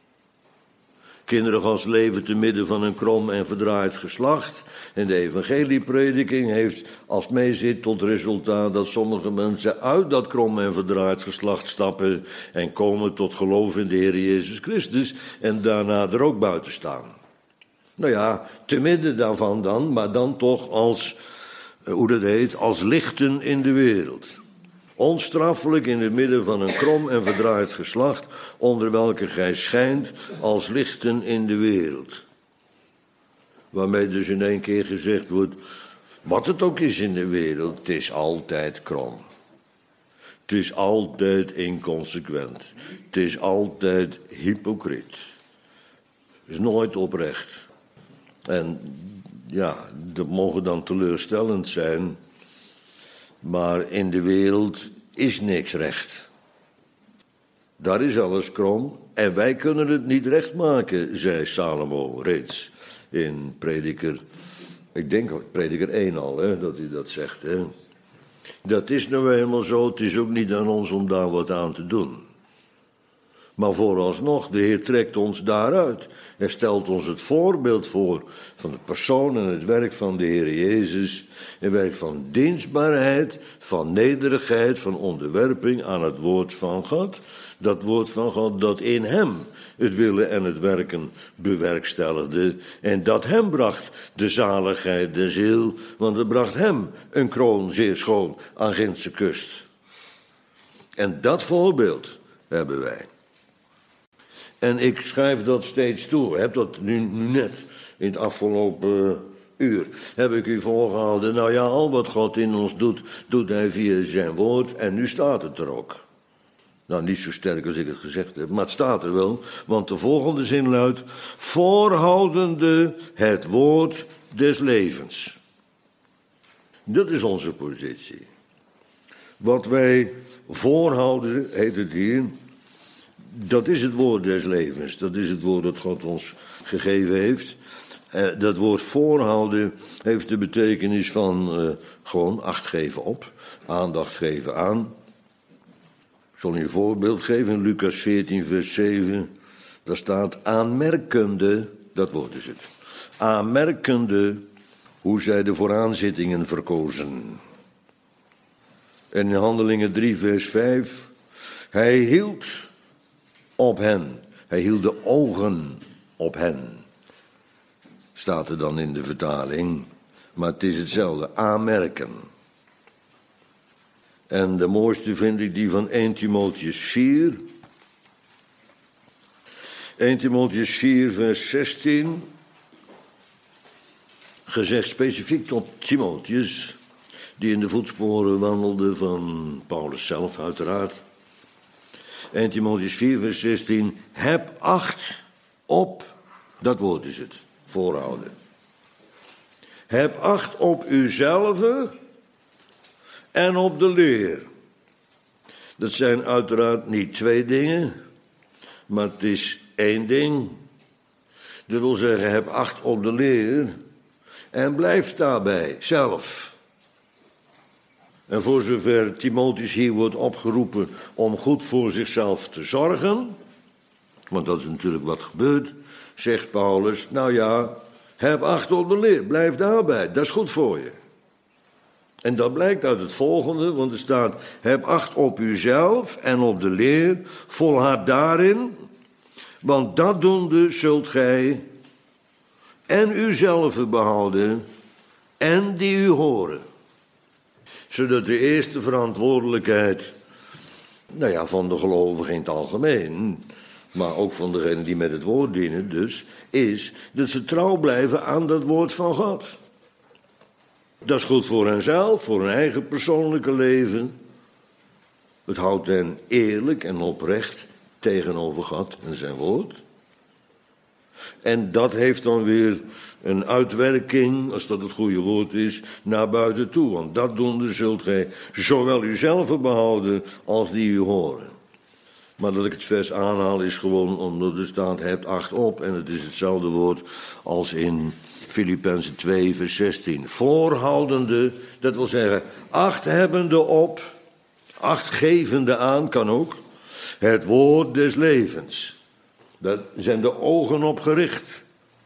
Kinderen Gods leven te midden van een krom en verdraaid geslacht. En de evangelieprediking heeft als meezit tot resultaat dat sommige mensen uit dat krom en verdraaid geslacht stappen en komen tot geloof in de Heer Jezus Christus en daarna er ook buiten staan. Nou ja, te midden daarvan dan, maar dan toch als, hoe dat heet, als lichten in de wereld. Onstraffelijk in het midden van een krom en verdraaid geslacht, onder welke gij schijnt als lichten in de wereld. Waarmee dus in één keer gezegd wordt, wat het ook is in de wereld, het is altijd krom. Het is altijd inconsequent. Het is altijd hypocriet. Het is nooit oprecht. En ja, dat mogen dan teleurstellend zijn. Maar in de wereld is niks recht. Daar is alles krom. En wij kunnen het niet recht maken, zei Salomo reeds in Prediker. Ik denk Prediker 1 al, hè, dat hij dat zegt. Hè. Dat is nou helemaal zo. Het is ook niet aan ons om daar wat aan te doen. Maar vooralsnog, de Heer trekt ons daaruit. Hij stelt ons het voorbeeld voor van de persoon en het werk van de Heer Jezus. Een werk van dienstbaarheid, van nederigheid, van onderwerping aan het woord van God. Dat woord van God dat in hem het willen en het werken bewerkstelligde. En dat hem bracht de zaligheid der ziel. Want het bracht hem een kroon zeer schoon aan gindsche kust. En dat voorbeeld hebben wij. En ik schrijf dat steeds toe. Ik heb dat nu net in het afgelopen uur. Heb ik u voorgehouden. Nou ja, al wat God in ons doet, doet hij via zijn woord. En nu staat het er ook. Nou, niet zo sterk als ik het gezegd heb, maar het staat er wel. Want de volgende zin luidt, voorhoudende het woord des levens. Dat is onze positie. Wat wij voorhouden, heet het hier, dat is het woord des levens. Dat is het woord dat God ons gegeven heeft. Dat woord voorhouden heeft de betekenis van gewoon acht geven op, aandacht geven aan. Ik zal u een voorbeeld geven in Lucas 14 vers 7. Daar staat aanmerkende, dat woord is het, aanmerkende hoe zij de vooraanzittingen verkozen. En in Handelingen 3 vers 5, hij hield op hen, hij hield de ogen op hen. Staat er dan in de vertaling, maar het is hetzelfde, aanmerken. En de mooiste vind ik die van 1 Timotheüs 4. 1 Timotheüs 4 vers 16. Gezegd specifiek tot Timotheus, die in de voetsporen wandelde van Paulus zelf uiteraard. 1 Timotheüs 4 vers 16. Heb acht op, dat woord is het, voorhouden. Heb acht op uzelf en op de leer. Dat zijn uiteraard niet twee dingen, maar het is één ding. Dat wil zeggen, heb acht op de leer en blijf daarbij zelf. En voor zover Timotheus hier wordt opgeroepen om goed voor zichzelf te zorgen, want dat is natuurlijk wat gebeurt, zegt Paulus, nou ja, heb acht op de leer, blijf daarbij, dat is goed voor je. En dat blijkt uit het volgende, want er staat, heb acht op uzelf en op de leer, volhard daarin, Want dat doende zult gij en uzelf behouden en die u horen. Zodat de eerste verantwoordelijkheid, van de gelovigen in het algemeen, maar ook van degenen die met het woord dienen dus, is dat ze trouw blijven aan dat woord van God. Dat is goed voor henzelf, voor hun eigen persoonlijke leven. Het houdt hen eerlijk en oprecht tegenover God en zijn woord. En dat heeft dan weer een uitwerking, als dat het goede woord is, naar buiten toe. Want dat doende zult gij zowel uzelf behouden als die u horen. Maar dat ik het vers aanhaal is gewoon omdat er staat, hebt acht op. En het is hetzelfde woord als in Filippenzen 2 vers 16. Voorhoudende, dat wil zeggen acht hebbende op, acht gevende aan, kan ook, het woord des levens. Daar zijn de ogen op gericht.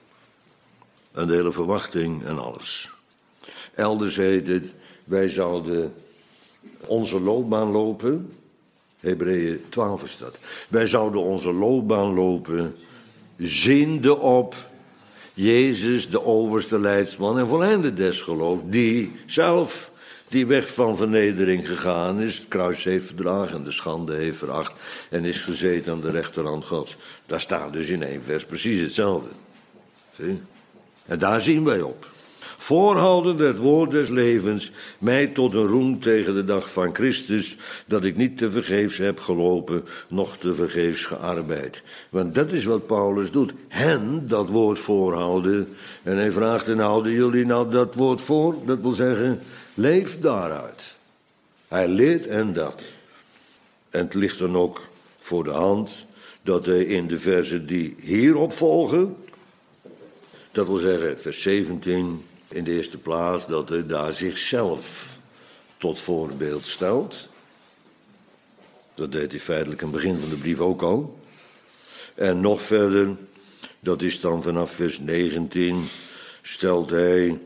En de hele verwachting en alles. Elders heet het, wij zouden onze loopbaan lopen. Hebreeën 12 is dat. Wij zouden onze loopbaan lopen, ziende op Jezus, de overste leidsman en voleinder des geloofs, die zelf die weg van vernedering gegaan is, het kruis heeft verdragen en de schande heeft veracht en is gezeten aan de rechterhand Gods. Daar staat dus in 1 vers precies hetzelfde. Zie? En daar zien wij op. Voorhoudende het woord des levens, mij tot een roem tegen de dag van Christus, dat ik niet te vergeefs heb gelopen, noch te vergeefs gearbeid. Want dat is wat Paulus doet. Hen dat woord voorhouden. En hij vraagt, en houden jullie nou dat woord voor? Dat wil zeggen, leef daaruit. Hij leert hen dat. En het ligt dan ook voor de hand dat hij in de versen die hierop volgen, dat wil zeggen vers 17, in de eerste plaats dat hij daar zichzelf tot voorbeeld stelt. Dat deed hij feitelijk aan het begin van de brief ook al. En nog verder, dat is dan vanaf vers 19, stelt hij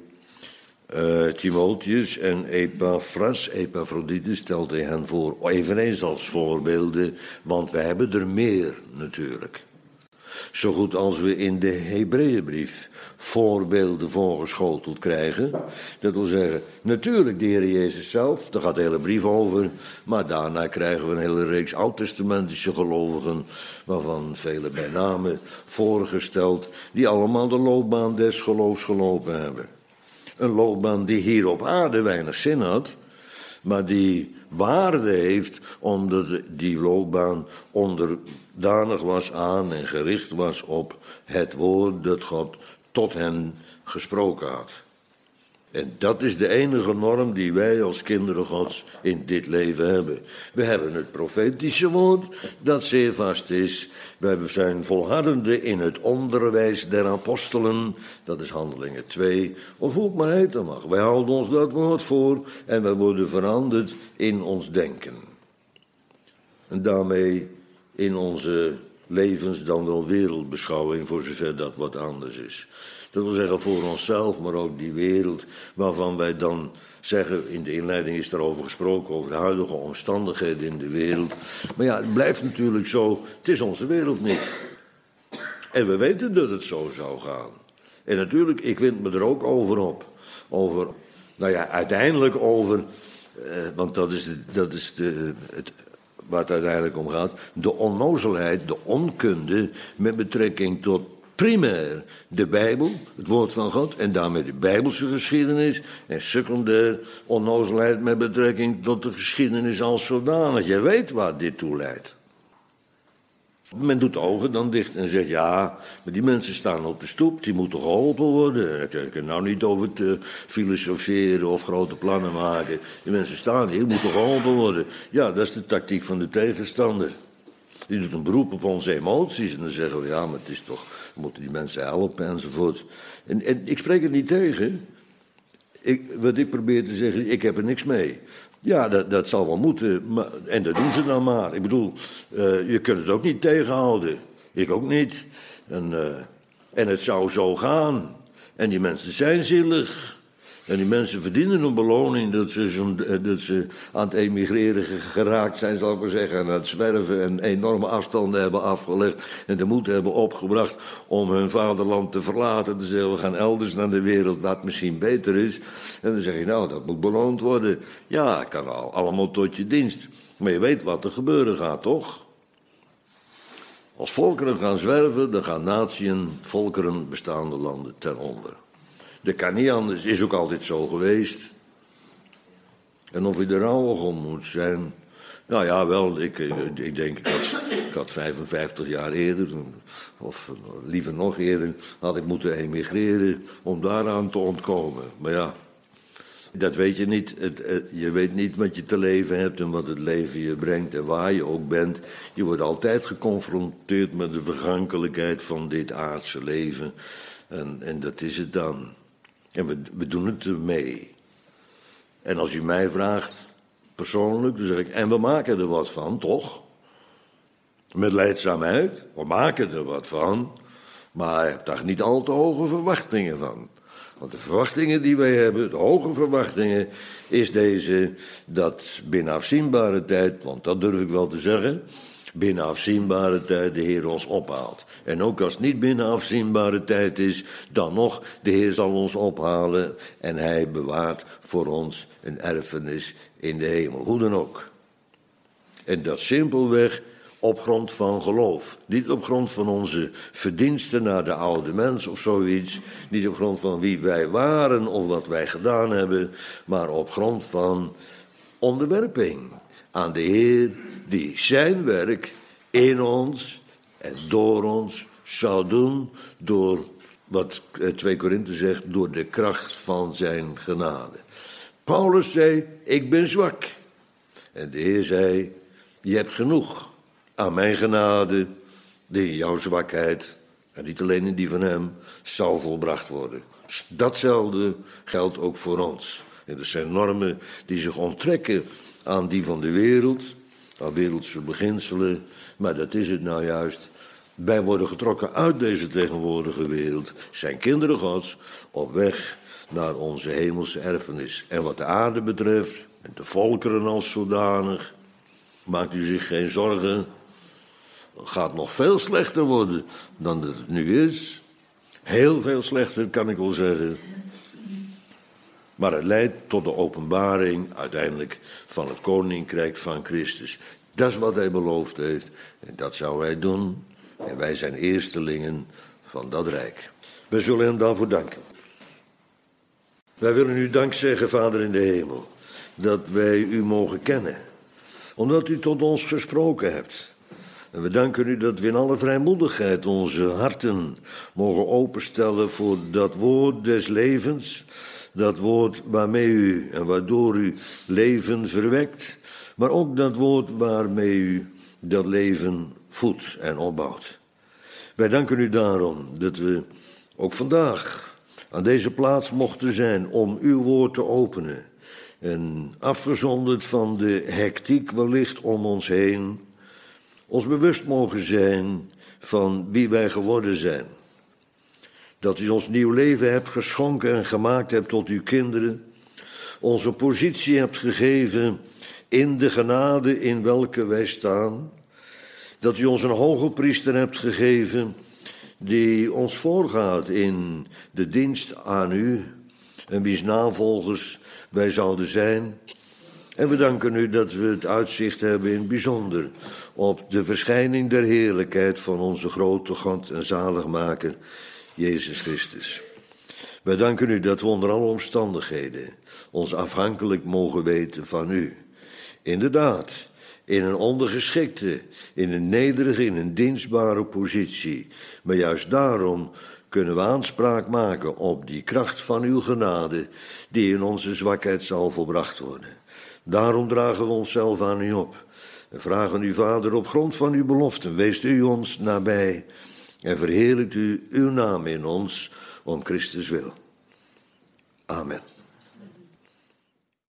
Timotheus en Epaphroditus stelt hij hen voor, eveneens als voorbeelden, want wij hebben er meer natuurlijk. Zo goed als we in de Hebreeënbrief voorbeelden voorgeschoteld krijgen. Dat wil zeggen, natuurlijk de Heer Jezus zelf, daar gaat de hele brief over. Maar daarna krijgen we een hele reeks oud-testamentische gelovigen, waarvan vele bij name voorgesteld, die allemaal de loopbaan des geloofs gelopen hebben. Een loopbaan die hier op aarde weinig zin had, maar die waarde heeft omdat die loopbaan onderdanig was aan en gericht was op het woord dat God tot hen gesproken had. En dat is de enige norm die wij als kinderen Gods in dit leven hebben. We hebben het profetische woord dat zeer vast is. Wij zijn volhardende in het onderwijs der apostelen. Dat is Handelingen 2. Of hoe het maar heten mag. Wij houden ons dat woord voor en wij worden veranderd in ons denken. En daarmee in onze levens dan wel wereldbeschouwing, voor zover dat wat anders is. Dat wil zeggen voor onszelf, maar ook die wereld waarvan wij dan zeggen, in de inleiding is daarover gesproken, over de huidige omstandigheden in de wereld. Maar ja, het blijft natuurlijk zo, het is onze wereld niet. En we weten dat het zo zou gaan. En natuurlijk, ik wind me er ook over op. Uiteindelijk over, want dat is waar het uiteindelijk om gaat, de onnozelheid, de onkunde met betrekking tot primair de Bijbel, het woord van God, en daarmee de Bijbelse geschiedenis, en secundair onnozelheid met betrekking tot de geschiedenis als zodanig. Je weet waar dit toe leidt. Men doet de ogen dan dicht en zegt, ja, maar die mensen staan op de stoep, die moeten geholpen worden. Ik kan nou niet over te filosoferen of grote plannen maken. Die mensen staan hier, moeten geholpen worden. Ja, dat is de tactiek van de tegenstander. Die doet een beroep op onze emoties en dan zeggen we, ja, maar het is toch, we moeten die mensen helpen enzovoort. En ik spreek het niet tegen. Wat ik probeer te zeggen, ik heb er niks mee. Ja, dat zal wel moeten, maar, en dat doen ze dan maar. Ik bedoel, je kunt het ook niet tegenhouden. Ik ook niet. En het zou zo gaan. En die mensen zijn zielig. En die mensen verdienen een beloning dat ze aan het emigreren geraakt zijn, zal ik maar zeggen. En aan het zwerven en enorme afstanden hebben afgelegd. En de moed hebben opgebracht om hun vaderland te verlaten. Te zeggen, we gaan elders naar de wereld waar het misschien beter is. En dan zeg je, nou, dat moet beloond worden. Ja, kan allemaal tot je dienst. Maar je weet wat er gebeuren gaat, toch? Als volkeren gaan zwerven, dan gaan natieën, volkeren, bestaande landen ten onder. Dat kan niet anders, is ook altijd zo geweest. En of je er rouwig om moet zijn. Nou ja, wel, ik denk dat ik had 55 jaar eerder, of liever nog eerder, had ik moeten emigreren om daaraan te ontkomen. Maar ja, dat weet je niet. Je weet niet wat je te leven hebt en wat het leven je brengt en waar je ook bent. Je wordt altijd geconfronteerd met de vergankelijkheid van dit aardse leven. En dat is het dan. En we doen het ermee. En als u mij vraagt, persoonlijk, dan zeg ik, en we maken er wat van, toch? Met lijdzaamheid, we maken er wat van. Maar heb daar niet al te hoge verwachtingen van. Want de verwachtingen die wij hebben, de hoge verwachtingen, is deze, dat binnen afzienbare tijd, want dat durf ik wel te zeggen, binnen afzienbare tijd de Heer ons ophaalt. En ook als het niet binnen afzienbare tijd is, dan nog, de Heer zal ons ophalen en Hij bewaart voor ons een erfenis in de hemel. Hoe dan ook. En dat simpelweg op grond van geloof. Niet op grond van onze verdiensten naar de oude mens of zoiets. Niet op grond van wie wij waren of wat wij gedaan hebben. Maar op grond van onderwerping aan de Heer die zijn werk in ons en door ons zou doen. Door wat 2 Korinthe zegt, door de kracht van zijn genade. Paulus zei, ik ben zwak. En de Heer zei, je hebt genoeg aan mijn genade, die in jouw zwakheid, en niet alleen in die van hem, zal volbracht worden. Datzelfde geldt ook voor ons. En dat zijn normen die zich onttrekken aan die van de wereld, aan wereldse beginselen, maar dat is het nou juist. Wij worden getrokken uit deze tegenwoordige wereld, zijn kinderen Gods, op weg naar onze hemelse erfenis. En wat de aarde betreft, en de volkeren als zodanig, maakt u zich geen zorgen. Het gaat nog veel slechter worden dan het nu is. Heel veel slechter, kan ik wel zeggen. Maar het leidt tot de openbaring uiteindelijk van het koninkrijk van Christus. Dat is wat hij beloofd heeft. En dat zou hij doen. En wij zijn eerstelingen van dat rijk. We zullen hem daarvoor danken. Wij willen u dank zeggen, Vader in de hemel, dat wij u mogen kennen. Omdat u tot ons gesproken hebt. En we danken u dat we in alle vrijmoedigheid onze harten mogen openstellen voor dat woord des levens. Dat woord waarmee u en waardoor u leven verwekt. Maar ook dat woord waarmee u dat leven voedt en opbouwt. Wij danken u daarom dat we ook vandaag aan deze plaats mochten zijn om uw woord te openen. En afgezonderd van de hectiek wellicht om ons heen, ons bewust mogen zijn van wie wij geworden zijn. Dat u ons nieuw leven hebt geschonken en gemaakt hebt tot uw kinderen. Onze positie hebt gegeven in de genade in welke wij staan. Dat u ons een hoge priester hebt gegeven die ons voorgaat in de dienst aan u. En wiens navolgers wij zouden zijn. En we danken u dat we het uitzicht hebben in het bijzonder op de verschijning der heerlijkheid van onze grote God en zaligmaker, Jezus Christus. Wij danken u dat we onder alle omstandigheden ons afhankelijk mogen weten van u. Inderdaad, in een ondergeschikte, in een nederige, in een dienstbare positie. Maar juist daarom kunnen we aanspraak maken op die kracht van uw genade die in onze zwakheid zal volbracht worden. Daarom dragen we onszelf aan u op en vragen u, Vader, op grond van uw beloften, weest u ons nabij en verheerlijkt u uw naam in ons om Christus wil. Amen.